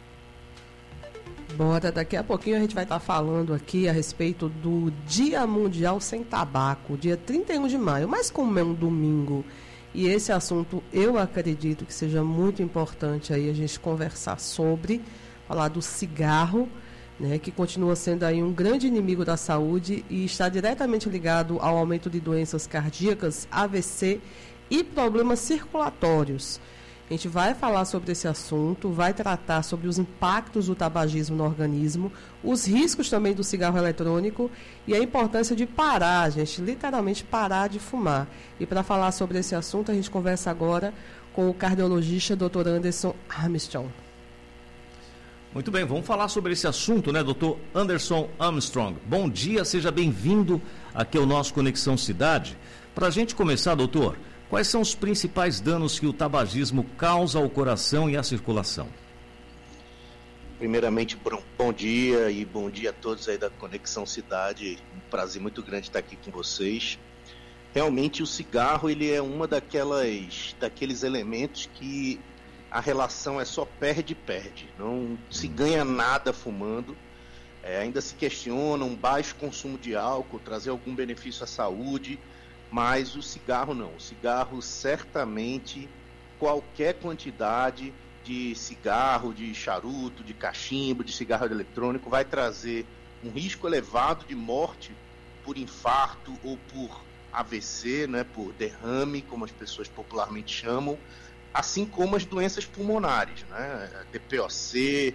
Bora, daqui a pouquinho a gente vai estar falando aqui a respeito do Dia Mundial Sem Tabaco, dia trinta e um de maio, mas como é um domingo, e esse assunto eu acredito que seja muito importante aí a gente conversar sobre, falar do cigarro, né, que continua sendo aí um grande inimigo da saúde e está diretamente ligado ao aumento de doenças cardíacas, A V C e problemas circulatórios. A gente vai falar sobre esse assunto, vai tratar sobre os impactos do tabagismo no organismo, os riscos também do cigarro eletrônico e a importância de parar, gente, literalmente parar de fumar. E para falar sobre esse assunto, a gente conversa agora com o cardiologista doutor Anderson Armstrong. Muito bem, vamos falar sobre esse assunto, né, doutor Anderson Armstrong. Bom dia, seja bem-vindo aqui ao nosso Conexão Cidade. Para a gente começar, doutor, quais são os principais danos que o tabagismo causa ao coração e à circulação? Primeiramente, bom dia e bom dia a todos aí da Conexão Cidade. Um prazer muito grande estar aqui com vocês. Realmente o cigarro, ele é uma daquelas, daqueles elementos que a relação é só perde-perde, não se ganha nada fumando, é, ainda se questiona um baixo consumo de álcool, trazer algum benefício à saúde, mas o cigarro não, o cigarro certamente, qualquer quantidade de cigarro, de charuto, de cachimbo, de cigarro eletrônico vai trazer um risco elevado de morte por infarto ou por A V C, né, por derrame, como as pessoas popularmente chamam, assim como as doenças pulmonares, né? D P O C,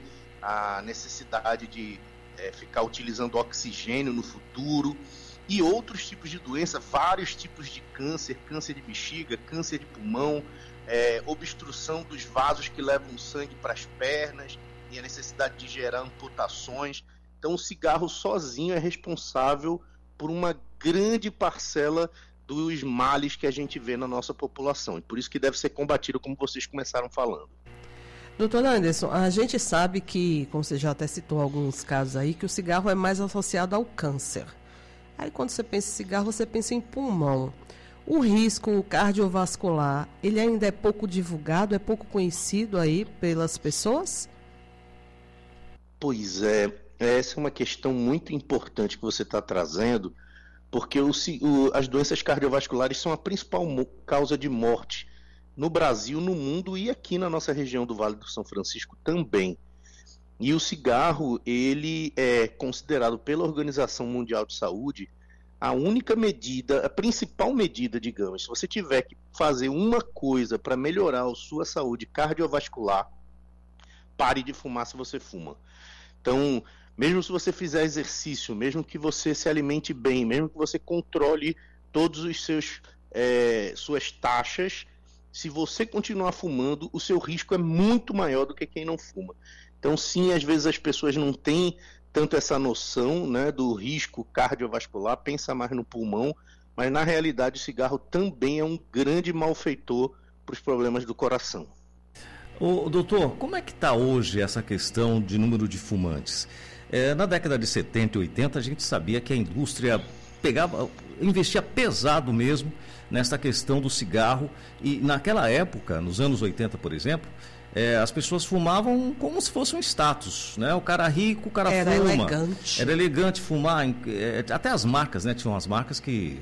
a necessidade de é, ficar utilizando oxigênio no futuro e outros tipos de doença, vários tipos de câncer, câncer de bexiga, câncer de pulmão, é, obstrução dos vasos que levam sangue para as pernas e a necessidade de gerar amputações. Então o cigarro sozinho é responsável por uma grande parcela dos males que a gente vê na nossa população, e por isso que deve ser combatido, como vocês começaram falando. Doutor Anderson, a gente sabe que, como você já até citou alguns casos aí, que o cigarro é mais associado ao câncer. Aí quando você pensa em cigarro, você pensa em pulmão. O risco cardiovascular, ele ainda é pouco divulgado, é pouco conhecido aí pelas pessoas? Pois é, essa é uma questão muito importante que você está trazendo, porque o, o, as doenças cardiovasculares são a principal mo- causa de morte no Brasil, no mundo e aqui na nossa região do Vale do São Francisco também. E o cigarro, ele é considerado pela Organização Mundial de Saúde a única medida, a principal medida, digamos, se você tiver que fazer uma coisa para melhorar a sua saúde cardiovascular, pare de fumar se você fuma. Então, mesmo se você fizer exercício, mesmo que você se alimente bem, mesmo que você controle todos os seus é, suas taxas, se você continuar fumando, o seu risco é muito maior do que quem não fuma. Então, sim, às vezes as pessoas não têm tanto essa noção, né, do risco cardiovascular, pensa mais no pulmão, mas na realidade o cigarro também é um grande malfeitor para os problemas do coração. Ô, doutor, como é que está hoje essa questão de número de fumantes? É, na década de setenta e oitenta, a gente sabia que a indústria pegava, investia pesado mesmo nessa questão do cigarro, e naquela época, nos anos oitenta, por exemplo, é, as pessoas fumavam como se fosse um status, né? O cara rico, o cara Era fuma. elegante. Era elegante fumar, é, até as marcas, né? Tinham as marcas que,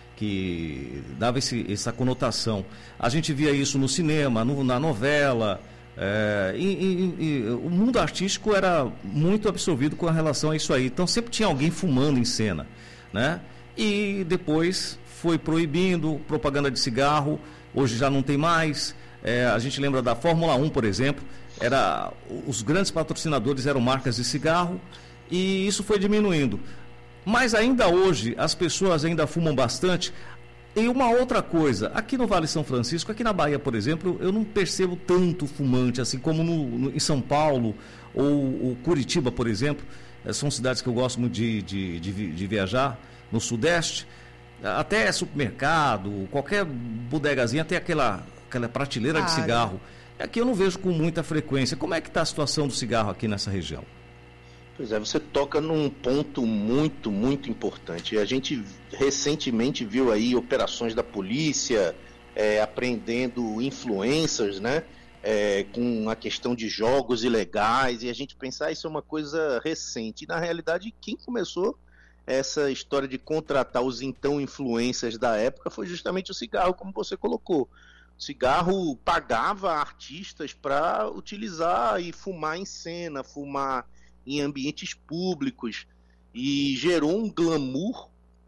que davam esse, essa conotação. A gente via isso no cinema, no, na novela. É, e, e, e, o mundo artístico era muito absorvido com relação a isso aí. Então sempre tinha alguém fumando em cena, né? E depois foi proibindo propaganda de cigarro. Hoje já não tem mais. É, a gente lembra da Fórmula um, por exemplo. Era, os grandes patrocinadores eram marcas de cigarro, e isso foi diminuindo. Mas ainda hoje as pessoas ainda fumam bastante. E uma outra coisa, aqui no Vale São Francisco, aqui na Bahia, por exemplo, eu não percebo tanto fumante, assim como no, no, em São Paulo ou, ou Curitiba, por exemplo. São cidades que eu gosto muito de, de, de, de viajar, no Sudeste. Até supermercado, qualquer bodegazinha tem aquela, aquela prateleira de cigarro. Aqui eu não vejo com muita frequência. Como é que está a situação do cigarro aqui nessa região? Pois é, você toca num ponto muito, muito importante. A gente recentemente viu aí operações da polícia é, apreendendo influencers, né? É, com a questão de jogos ilegais, e a gente pensa, ah, isso é uma coisa recente. E na realidade, quem começou essa história de contratar os então influencers da época foi justamente o cigarro, como você colocou. O cigarro pagava artistas para utilizar e fumar em cena, fumar em ambientes públicos, e gerou um glamour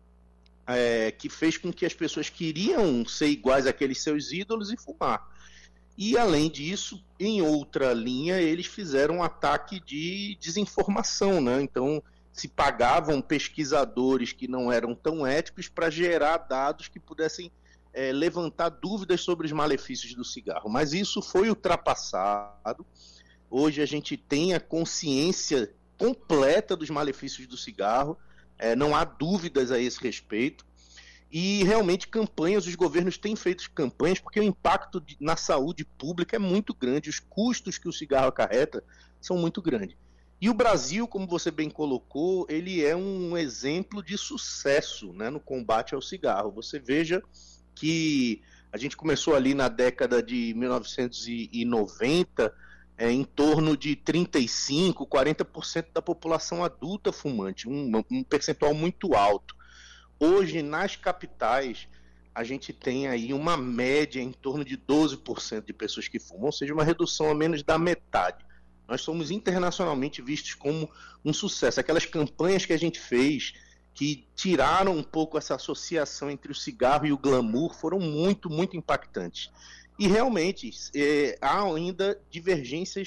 é, que fez com que as pessoas queriam ser iguais àqueles seus ídolos e fumar. E além disso, em outra linha, eles fizeram um ataque de desinformação, né? Então se pagavam pesquisadores que não eram tão éticos para gerar dados que pudessem é, levantar dúvidas sobre os malefícios do cigarro. Mas isso foi ultrapassado. Hoje a gente tem a consciência completa dos malefícios do cigarro, é, não há dúvidas a esse respeito. E realmente campanhas, os governos têm feito campanhas porque o impacto de, na saúde pública é muito grande, os custos que o cigarro acarreta são muito grandes. E o Brasil, como você bem colocou, ele é um exemplo de sucesso, né, no combate ao cigarro. Você veja que a gente começou ali na década de mil novecentos e noventa, é, em torno de trinta e cinco, quarenta por cento da população adulta fumante, um, um percentual muito alto. Hoje, nas capitais, a gente tem aí uma média em torno de doze por cento de pessoas que fumam, ou seja, uma redução a menos da metade. Nós somos internacionalmente vistos como um sucesso. Aquelas campanhas que a gente fez, que tiraram um pouco essa associação entre o cigarro e o glamour, foram muito, muito impactantes. E realmente, é, há ainda divergências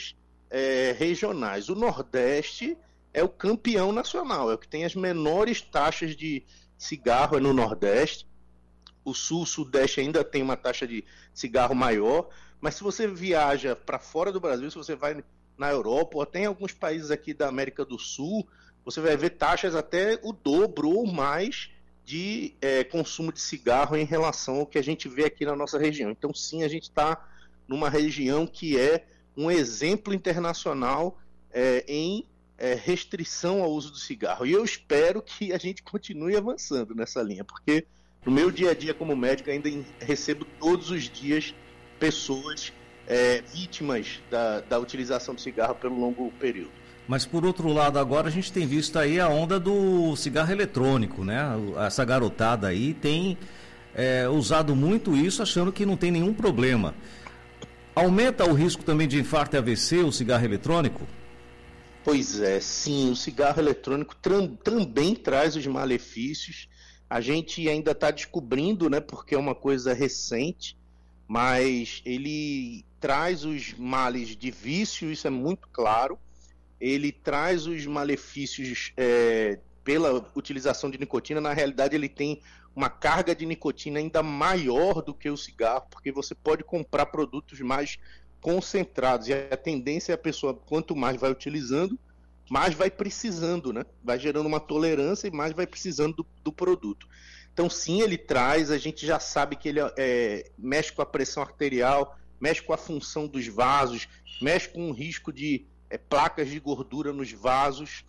é, regionais. O Nordeste é o campeão nacional, é o que tem as menores taxas de cigarro, é no Nordeste. O Sul, Sudeste ainda tem uma taxa de cigarro maior, mas se você viaja para fora do Brasil, se você vai na Europa ou até em alguns países aqui da América do Sul, você vai ver taxas até o dobro ou mais de é, consumo de cigarro em relação ao que a gente vê aqui na nossa região. Então, sim, a gente está numa região que é um exemplo internacional é, em é, restrição ao uso do cigarro. E eu espero que a gente continue avançando nessa linha, porque no meu dia a dia como médico ainda recebo todos os dias pessoas é, vítimas da, da utilização do cigarro pelo longo período. Mas por outro lado, agora a gente tem visto aí a onda do cigarro eletrônico, né? Essa garotada aí tem é, usado muito isso, achando que não tem nenhum problema. Aumenta o risco também de infarto e A V C o cigarro eletrônico? Pois é, sim, o cigarro eletrônico tram, também traz os malefícios. A gente ainda está descobrindo, né, porque é uma coisa recente, mas ele traz os males de vício, isso é muito claro. Ele traz os malefícios é, pela utilização de nicotina. Na realidade, ele tem uma carga de nicotina ainda maior do que o cigarro, porque você pode comprar produtos mais concentrados, e a tendência é a pessoa, quanto mais vai utilizando, mais vai precisando, né? Vai gerando uma tolerância e mais vai precisando do, do produto. Então, sim, ele traz, a gente já sabe que ele é, mexe com a pressão arterial, mexe com a função dos vasos, mexe com o risco de é, placas de gordura nos vasos,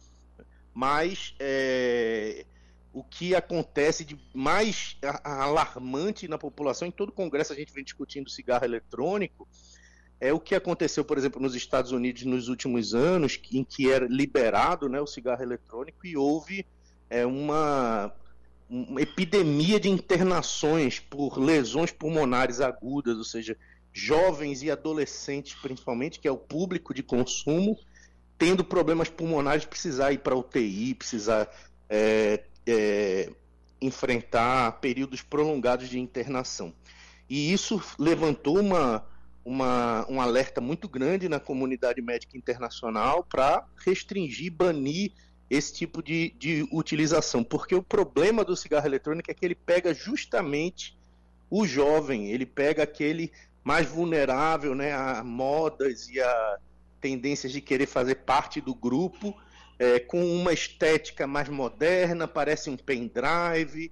mas é, o que acontece de mais alarmante na população, em todo o congresso a gente vem discutindo cigarro eletrônico, é o que aconteceu, por exemplo, nos Estados Unidos nos últimos anos, em que era liberado, né, o cigarro eletrônico, e houve é, uma, uma epidemia de internações por lesões pulmonares agudas, ou seja, jovens e adolescentes principalmente, que é o público de consumo, tendo problemas pulmonares, precisar ir para U T I, precisar é, é, enfrentar períodos prolongados de internação. E isso levantou uma... Uma, um alerta muito grande na comunidade médica internacional para restringir, banir esse tipo de, de utilização, porque o problema do cigarro eletrônico é que ele pega justamente o jovem, ele pega aquele mais vulnerável, né, a modas e a tendências de querer fazer parte do grupo, é, com uma estética mais moderna, parece um pendrive,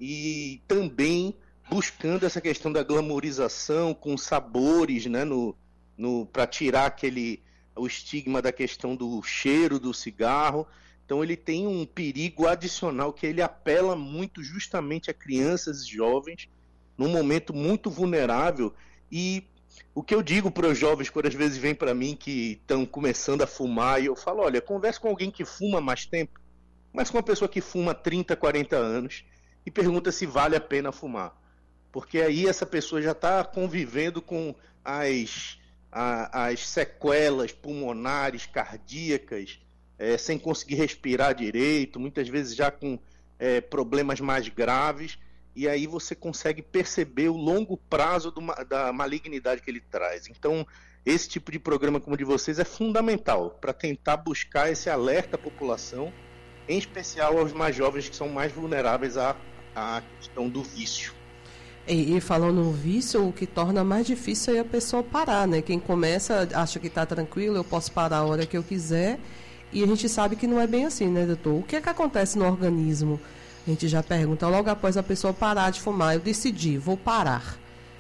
e também buscando essa questão da glamourização com sabores, né, no, no, para tirar aquele, o estigma da questão do cheiro do cigarro. Então ele tem um perigo adicional que ele apela muito justamente a crianças e jovens num momento muito vulnerável. E o que eu digo para os jovens quando às vezes vêm para mim que estão começando a fumar, e eu falo, olha, converse com alguém que fuma há mais tempo, mas com uma pessoa que fuma há trinta, quarenta anos, e pergunta se vale a pena fumar. Porque aí essa pessoa já está convivendo com as, a, as sequelas pulmonares, cardíacas, é, sem conseguir respirar direito, muitas vezes já com é, problemas mais graves, e aí você consegue perceber o longo prazo do, da malignidade que ele traz. Então, esse tipo de programa como o de vocês é fundamental para tentar buscar esse alerta à população, em especial aos mais jovens que são mais vulneráveis à, à questão do vício. E, e falando no vício, o que torna mais difícil é a pessoa parar, né? Quem começa acha que está tranquilo, eu posso parar a hora que eu quiser, e a gente sabe que não é bem assim, né, doutor? O que é que acontece no organismo? A gente já pergunta, logo após a pessoa parar de fumar, eu decidi, vou parar.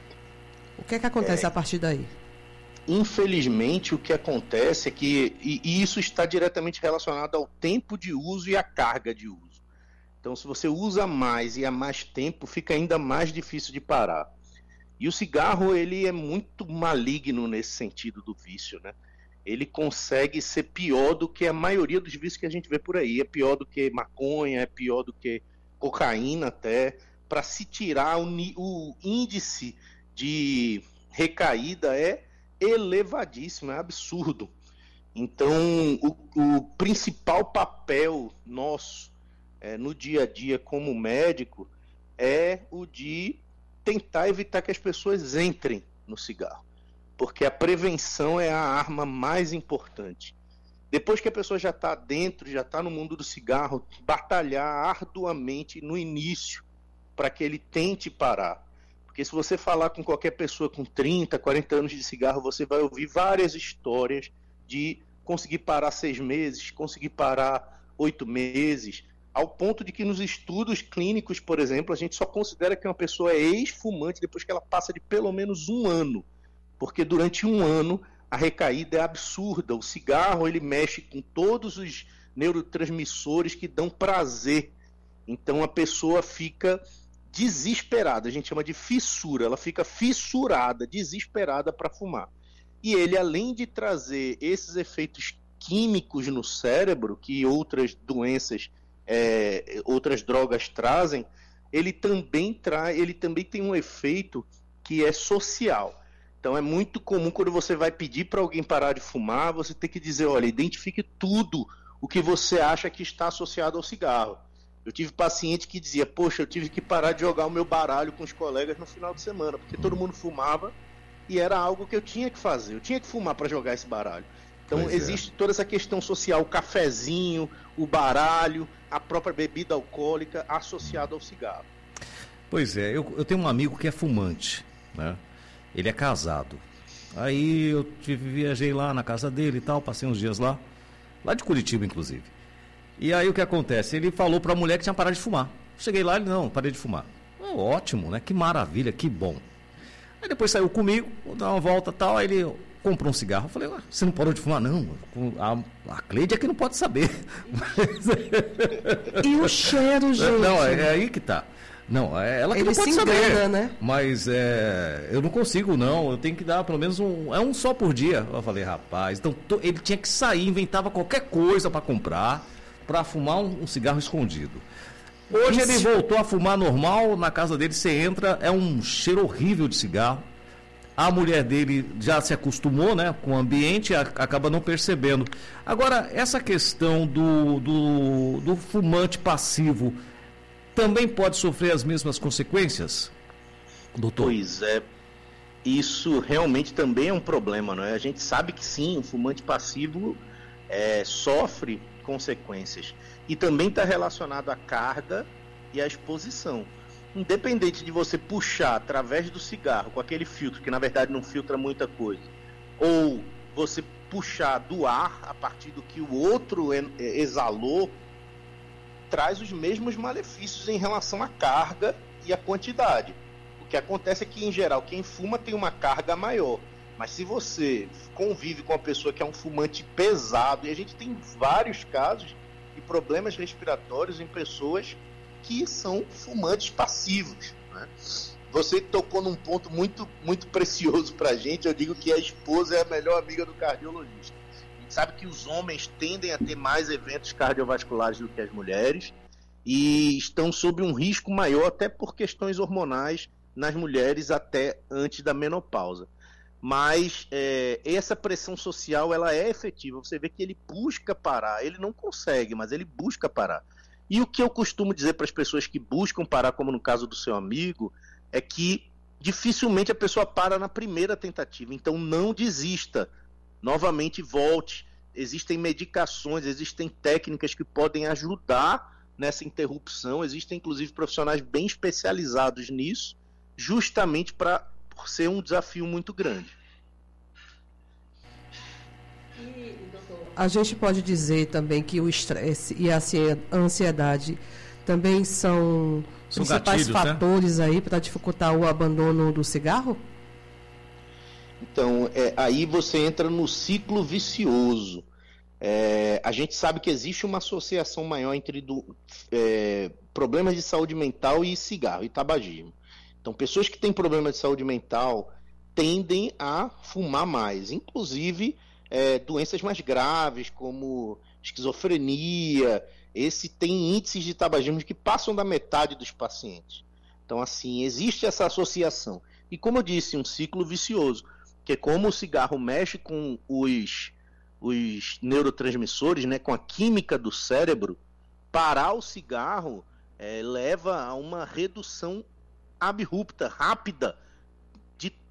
O que é que acontece é, a partir daí? Infelizmente, o que acontece é que, e, e isso está diretamente relacionado ao tempo de uso e à carga de uso. Então, se você usa mais e há mais tempo, fica ainda mais difícil de parar. E o cigarro, ele é muito maligno nesse sentido do vício, né? Ele consegue ser pior do que a maioria dos vícios que a gente vê por aí. É pior do que maconha, é pior do que cocaína até. Para se tirar, o, o índice de recaída é elevadíssimo, é absurdo. Então, o, o principal papel nosso É, no dia a dia como médico, é o de tentar evitar que as pessoas entrem no cigarro. porque a prevenção é a arma mais importante. Depois que a pessoa já está dentro, já está no mundo do cigarro, batalhar arduamente no início para que ele tente parar. Porque se você falar com qualquer pessoa com trinta, quarenta anos de cigarro, você vai ouvir várias histórias de conseguir parar seis meses, conseguir parar oito meses, ao ponto de que nos estudos clínicos, por exemplo, a gente só considera que uma pessoa é ex-fumante depois que ela passa de pelo menos um ano. Porque durante um ano a recaída é absurda. O cigarro, ele mexe com todos os neurotransmissores que dão prazer. Então a pessoa fica desesperada, a gente chama de fissura, ela fica fissurada, desesperada para fumar. E ele, além de trazer esses efeitos químicos no cérebro, que outras doenças, é, outras drogas trazem, ele também, traz, ele também tem um efeito que é social. Então é muito comum quando você vai pedir para alguém parar de fumar, você tem que dizer, olha, identifique tudo o que você acha que está associado ao cigarro. Eu tive paciente que dizia, poxa, eu tive que parar de jogar o meu baralho com os colegas no final de semana, porque todo mundo fumava e era algo que eu tinha que fazer, eu tinha que fumar para jogar esse baralho. Então pois existe é. toda essa questão social, o cafezinho, o baralho, a própria bebida alcoólica associada ao cigarro. Pois é, eu, eu tenho um amigo que é fumante, né? Ele é casado. Aí eu tive, viajei lá na casa dele e tal, passei uns dias lá, lá de Curitiba, inclusive. E aí o que acontece? Ele falou pra mulher que tinha parado de fumar. Cheguei lá, ele, não, parei de fumar. Oh, ótimo, né? Que maravilha, que bom. Aí depois saiu comigo, vou dar uma volta e tal, aí ele comprou um cigarro. Eu falei, ué, você não parou de fumar? Não, a, a Cleide é que não pode saber. E o cheiro, gente? Não, é, é aí que tá. Não, ela que Ele não pode se saber, engana, né? Mas é, eu não consigo não, eu tenho que dar pelo menos um, é um só por dia. Eu falei, rapaz, então to, ele tinha que sair, inventava qualquer coisa para comprar, para fumar um, um cigarro escondido. Hoje Isso. ele voltou a fumar normal, na casa dele você entra, é um cheiro horrível de cigarro. A mulher dele já se acostumou, né, com o ambiente, a, acaba não percebendo. Agora, essa questão do, do, do fumante passivo também pode sofrer as mesmas consequências, doutor? Pois é, isso realmente também é um problema, não é? A gente sabe que sim, o fumante passivo é, sofre consequências e também está relacionado à carga e à exposição. Independente de você puxar através do cigarro com aquele filtro, que na verdade não filtra muita coisa, ou você puxar do ar a partir do que o outro exalou, traz os mesmos malefícios em relação à carga e à quantidade. O que acontece é que, em geral, quem fuma tem uma carga maior. Mas se você convive com uma pessoa que é um fumante pesado, e a gente tem vários casos de problemas respiratórios em pessoas que são fumantes passivos, né? Você tocou num ponto muito, muito precioso pra gente. Eu digo que a esposa é a melhor amiga do cardiologista. Sabe que os homens tendem a ter mais eventos cardiovasculares do que as mulheres e estão sob um risco maior até por questões hormonais nas mulheres até antes da menopausa. Mas é, essa pressão social ela é efetiva. Você vê que ele busca parar, ele não consegue, mas ele busca parar. E o que eu costumo dizer para as pessoas que buscam parar, como no caso do seu amigo, é que dificilmente a pessoa para na primeira tentativa. Então não desista. Novamente volte, existem medicações, existem técnicas que podem ajudar nessa interrupção, existem inclusive profissionais bem especializados nisso, justamente para por ser um desafio muito grande. E, doutor, a gente pode dizer também que o estresse e a ansiedade também são, são principais gatilhos, fatores, né, aí para dificultar o abandono do cigarro? Então, é, aí você entra no ciclo vicioso. É, a gente sabe que existe uma associação maior entre do, é, problemas de saúde mental e cigarro e tabagismo. Então, pessoas que têm problemas de saúde mental tendem a fumar mais, inclusive é, doenças mais graves, como esquizofrenia. Esse tem índices de tabagismo que passam da metade dos pacientes. Então, assim, existe essa associação. E como eu disse, um ciclo vicioso. Que como o cigarro mexe com os, os neurotransmissores, né, com a química do cérebro, parar o cigarro é, leva a uma redução abrupta, rápida, de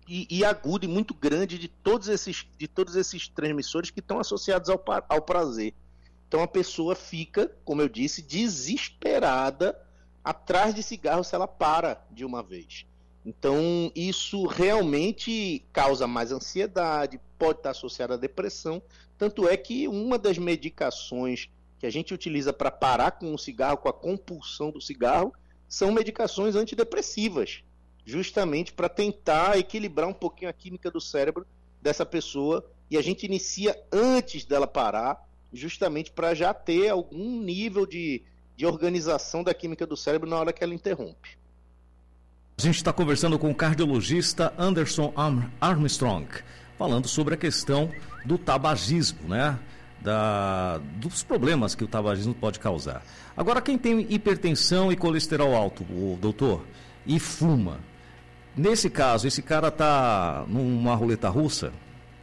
e, e aguda e muito grande de todos esses, de todos esses transmissores que estão associados ao, ao prazer. Então a pessoa fica, como eu disse, desesperada atrás de cigarro se ela para de uma vez. Então isso realmente causa mais ansiedade, pode estar associado à depressão. Tanto é que uma das medicações que a gente utiliza para parar com o cigarro, com a compulsão do cigarro, são medicações antidepressivas, justamente para tentar equilibrar um pouquinho a química do cérebro dessa pessoa, e a gente inicia antes dela parar, justamente para já ter algum nível de, de organização da química do cérebro na hora que ela interrompe. A gente está conversando com o cardiologista Anderson Armstrong, falando sobre a questão do tabagismo, né? Da, dos problemas que o tabagismo pode causar. Agora, quem tem hipertensão e colesterol alto, o doutor, e fuma, nesse caso, esse cara está numa roleta russa?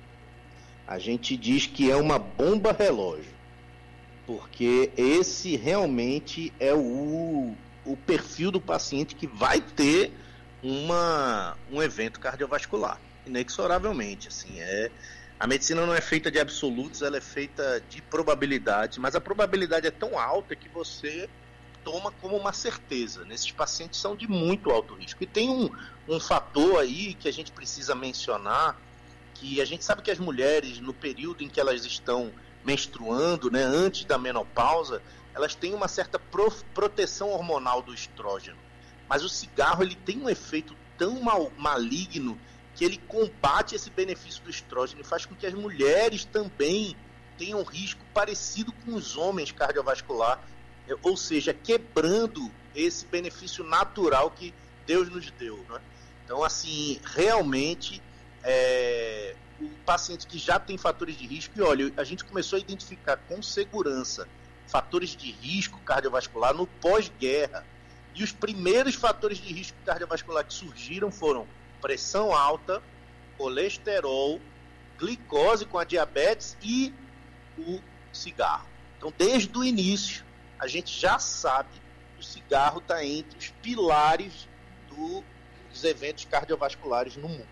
A gente diz que é uma bomba relógio, porque esse realmente é o, o perfil do paciente que vai ter uma, um evento cardiovascular, inexoravelmente. Assim, é, a medicina não é feita de absolutos, ela é feita de probabilidades, mas a probabilidade é tão alta que você toma como uma certeza. Nesses pacientes são de muito alto risco. E tem um, um fator aí que a gente precisa mencionar, que a gente sabe que as mulheres, no período em que elas estão menstruando, né, antes da menopausa, elas têm uma certa pro, proteção hormonal do estrógeno. Mas o cigarro, ele tem um efeito tão mal, maligno que ele combate esse benefício do estrógeno e faz com que as mulheres também tenham um risco parecido com os homens cardiovascular, ou seja, quebrando esse benefício natural que Deus nos deu, né? Então, assim, realmente, é, o paciente que já tem fatores de risco, e olha, a gente começou a identificar com segurança fatores de risco cardiovascular no pós-guerra, e os primeiros fatores de risco cardiovascular que surgiram foram pressão alta, colesterol, glicose com a diabetes e o cigarro. Então, desde o início, a gente já sabe que o cigarro está entre os pilares do, dos eventos cardiovasculares no mundo.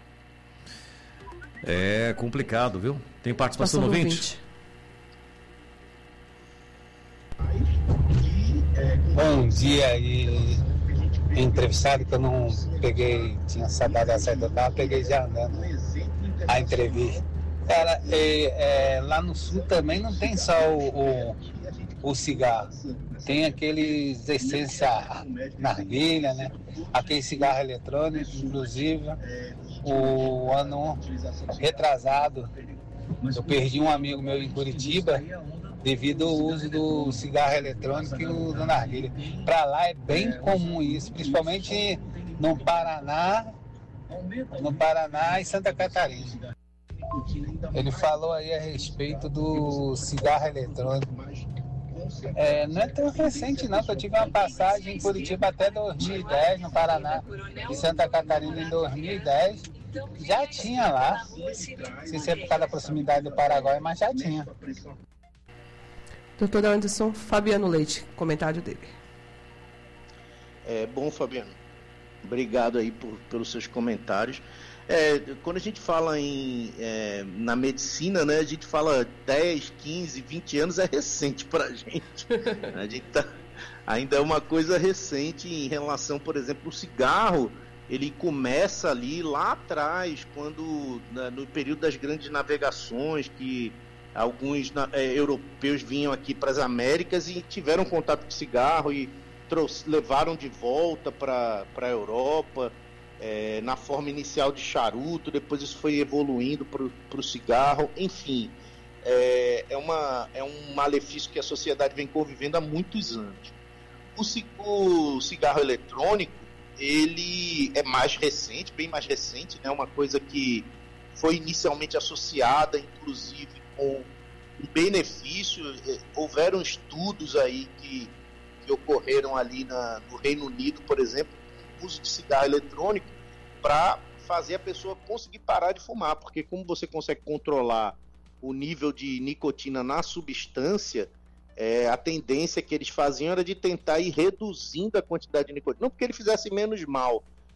É complicado, viu? Tem participação no ouvinte? Bom dia aí, entrevistado, que eu não peguei, tinha saudade da saída do carro, peguei já andando a entrevista. Cara, é, é, lá no sul também não tem só o, o, o cigarro, tem aqueles essência narguilha, né? Aquele cigarro eletrônico, inclusive o ano retrasado eu perdi um amigo meu em Curitiba devido ao uso do cigarro eletrônico e o do narguilha. Para lá é bem comum isso, principalmente no Paraná, no Paraná e Santa Catarina. Ele falou aí a respeito do cigarro eletrônico. É, não é tão recente não, que eu tive uma passagem em Curitiba até dois mil e dez, no Paraná e Santa Catarina em dois mil e dez. Já tinha lá, se ser por causa da proximidade do Paraguai, mas já tinha. Doutor Anderson, Fabiano Leite, comentário dele. É bom, Fabiano. Obrigado aí por, pelos seus comentários. É, quando a gente fala em, é, na medicina, né, a gente fala dez, quinze, vinte anos, é recente pra gente. A gente tá, ainda é uma coisa recente em relação, por exemplo, ao cigarro. Ele começa ali lá atrás, quando na, no período das grandes navegações, que alguns é, europeus vinham aqui para as Américas e tiveram contato com cigarro e trouxe, levaram de volta para a Europa, é, na forma inicial de charuto, depois isso foi evoluindo para o cigarro, enfim, é, é, uma, é um malefício que a sociedade vem convivendo há muitos anos. O, o cigarro eletrônico, ele é mais recente, bem mais recente, né? Uma coisa que foi inicialmente associada, inclusive, com um benefício. Houveram estudos aí que, que ocorreram ali na, no Reino Unido, por exemplo, o uso de cigarro eletrônico para fazer a pessoa conseguir parar de fumar, porque como você consegue controlar o nível de nicotina na substância, é, a tendência que eles faziam era de tentar ir reduzindo a quantidade de nicotina, não porque ele fizesse menos mal,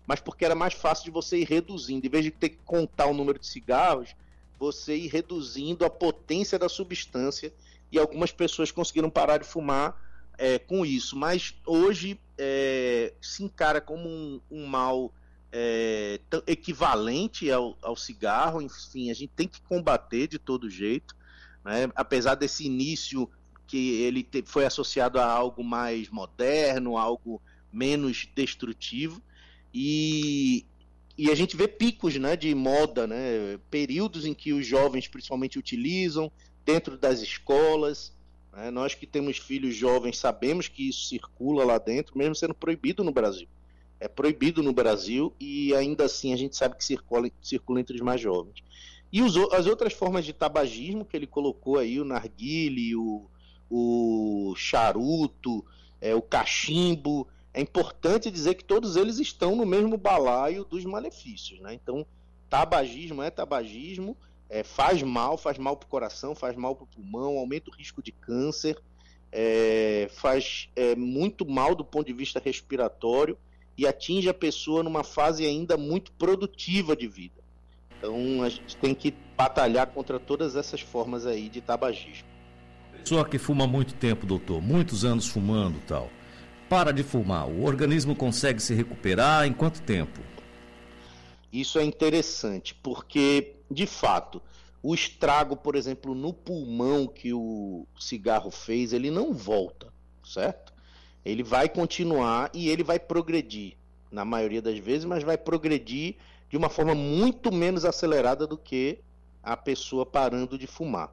mas porque era mais fácil de você ir reduzindo. Em vez de ter que contar o número de cigarros, você ir reduzindo a potência da substância, e algumas pessoas conseguiram parar de fumar é, com isso. Mas hoje é, se encara como um, um mal é, equivalente ao, ao cigarro. Enfim, a gente tem que combater de todo jeito, né? Apesar desse início que ele te, foi associado a algo mais moderno, algo menos destrutivo, e, e a gente vê picos, né, de moda, né, períodos em que os jovens principalmente utilizam dentro das escolas, né? Nós que temos filhos jovens sabemos que isso circula lá dentro, mesmo sendo proibido no Brasil. É proibido no Brasil e ainda assim a gente sabe que circula, circula entre os mais jovens. E os, as outras formas de tabagismo que ele colocou aí, o narguile, o, o charuto, é, o cachimbo, é importante dizer que todos eles estão no mesmo balaio dos malefícios, né? Então, tabagismo é tabagismo, é, faz mal, faz mal para o coração, faz mal para o pulmão, aumenta o risco de câncer, é, faz é, muito mal do ponto de vista respiratório e atinge a pessoa numa fase ainda muito produtiva de vida. Então, a gente tem que batalhar contra todas essas formas aí de tabagismo. Pessoa que fuma há muito tempo, doutor, muitos anos fumando e tal, para de fumar, o organismo consegue se recuperar em quanto tempo? Isso é interessante, porque, de fato, o estrago, por exemplo, no pulmão que o cigarro fez, ele não volta, certo? Ele vai continuar e ele vai progredir, na maioria das vezes, mas vai progredir de uma forma muito menos acelerada do que a pessoa parando de fumar.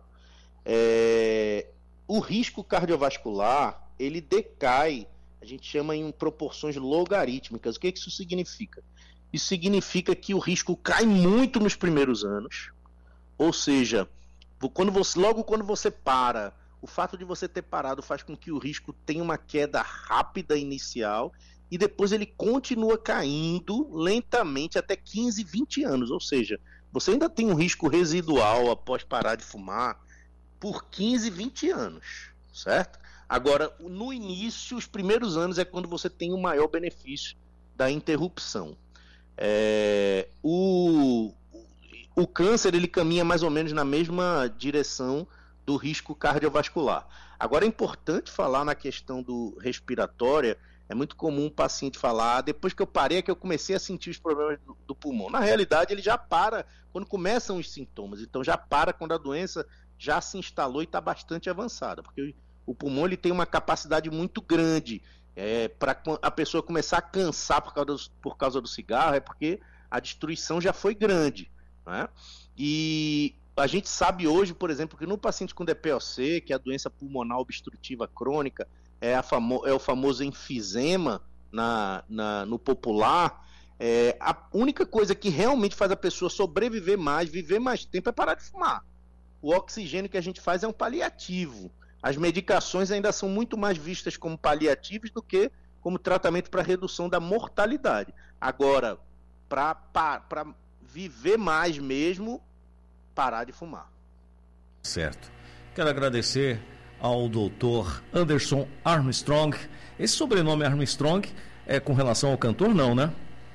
É... O risco cardiovascular, ele decai, a gente chama em proporções logarítmicas. O que isso significa? Isso significa que o risco cai muito nos primeiros anos, ou seja, quando você, logo quando você para, o fato de você ter parado faz com que o risco tenha uma queda rápida inicial e depois ele continua caindo lentamente até quinze, vinte anos, ou seja, você ainda tem um risco residual após parar de fumar por quinze, vinte anos, certo? Agora, no início, os primeiros anos é quando você tem o maior benefício da interrupção. É, o, o câncer, ele caminha mais ou menos na mesma direção do risco cardiovascular. Agora, é importante falar na questão do respiratória. É muito comum o paciente falar, ah, depois que eu parei é que eu comecei a sentir os problemas do, do pulmão. Na realidade, ele já para quando começam os sintomas, então já para quando a doença já se instalou e está bastante avançada, porque o pulmão ele tem uma capacidade muito grande. É, para a pessoa começar a cansar por causa, do, por causa do cigarro, é porque a destruição já foi grande, né? E a gente sabe hoje, por exemplo, que no paciente com D P O C, que é a doença pulmonar obstrutiva crônica, é, a famo, é o famoso enfisema na, na, no popular, é, a única coisa que realmente faz a pessoa sobreviver mais, viver mais tempo, é parar de fumar. O oxigênio que a gente faz é um paliativo. As medicações ainda são muito mais vistas como paliativos do que como tratamento para redução da mortalidade. Agora, para viver mais mesmo, parar de fumar. Certo. Quero agradecer ao doutor Anderson Armstrong. Esse sobrenome Armstrong é com relação ao cantor, não, né?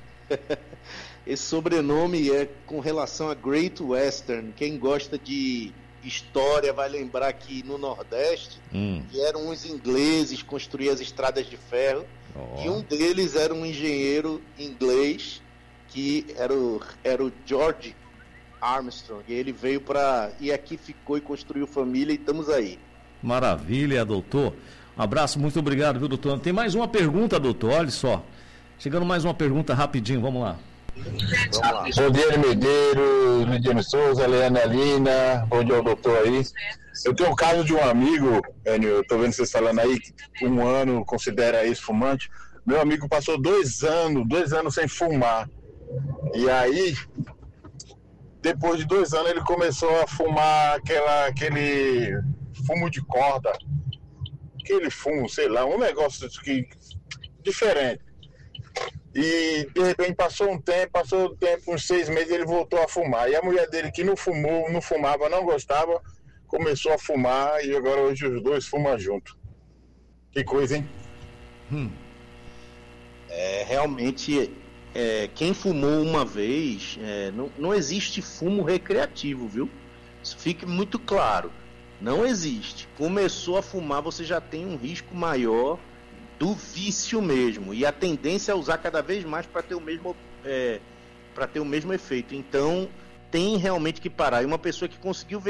Esse sobrenome é com relação a Great Western. Quem gosta de história vai lembrar que no Nordeste hum. vieram uns ingleses construir as estradas de ferro, oh. e um deles era um engenheiro inglês que era o, era o George Armstrong. E ele veio para e aqui ficou e construiu família e estamos aí. Maravilha, doutor. Um abraço, muito obrigado, viu, doutor? Tem mais uma pergunta, doutor, olha só. Chegando mais uma pergunta rapidinho, vamos lá. Bom dia, Medeiros, Lidiane Souza, Leana Lina, bom dia ao doutor aí. Eu tenho um caso de um amigo, Enio, eu tô vendo vocês falando aí, que um ano considera ex-fumante. Meu amigo passou dois anos, dois anos sem fumar. E aí, depois de dois anos, ele começou a fumar aquela, aquele fumo de corda. Aquele fumo, sei lá, um negócio que, diferente. E de repente passou um tempo, passou um tempo, uns seis meses, ele voltou a fumar. E a mulher dele que não fumou, não fumava, não gostava, começou a fumar e agora hoje os dois fumam junto. Que coisa, hein? Hum. É, realmente é, quem fumou uma vez, é, não, não existe fumo recreativo, viu? Isso fique muito claro. Não existe. Começou a fumar, você já tem um risco maior do vício mesmo. E a tendência é usar cada vez mais para ter o mesmo, é, para ter o mesmo efeito. Então, tem realmente que parar. E uma pessoa que conseguiu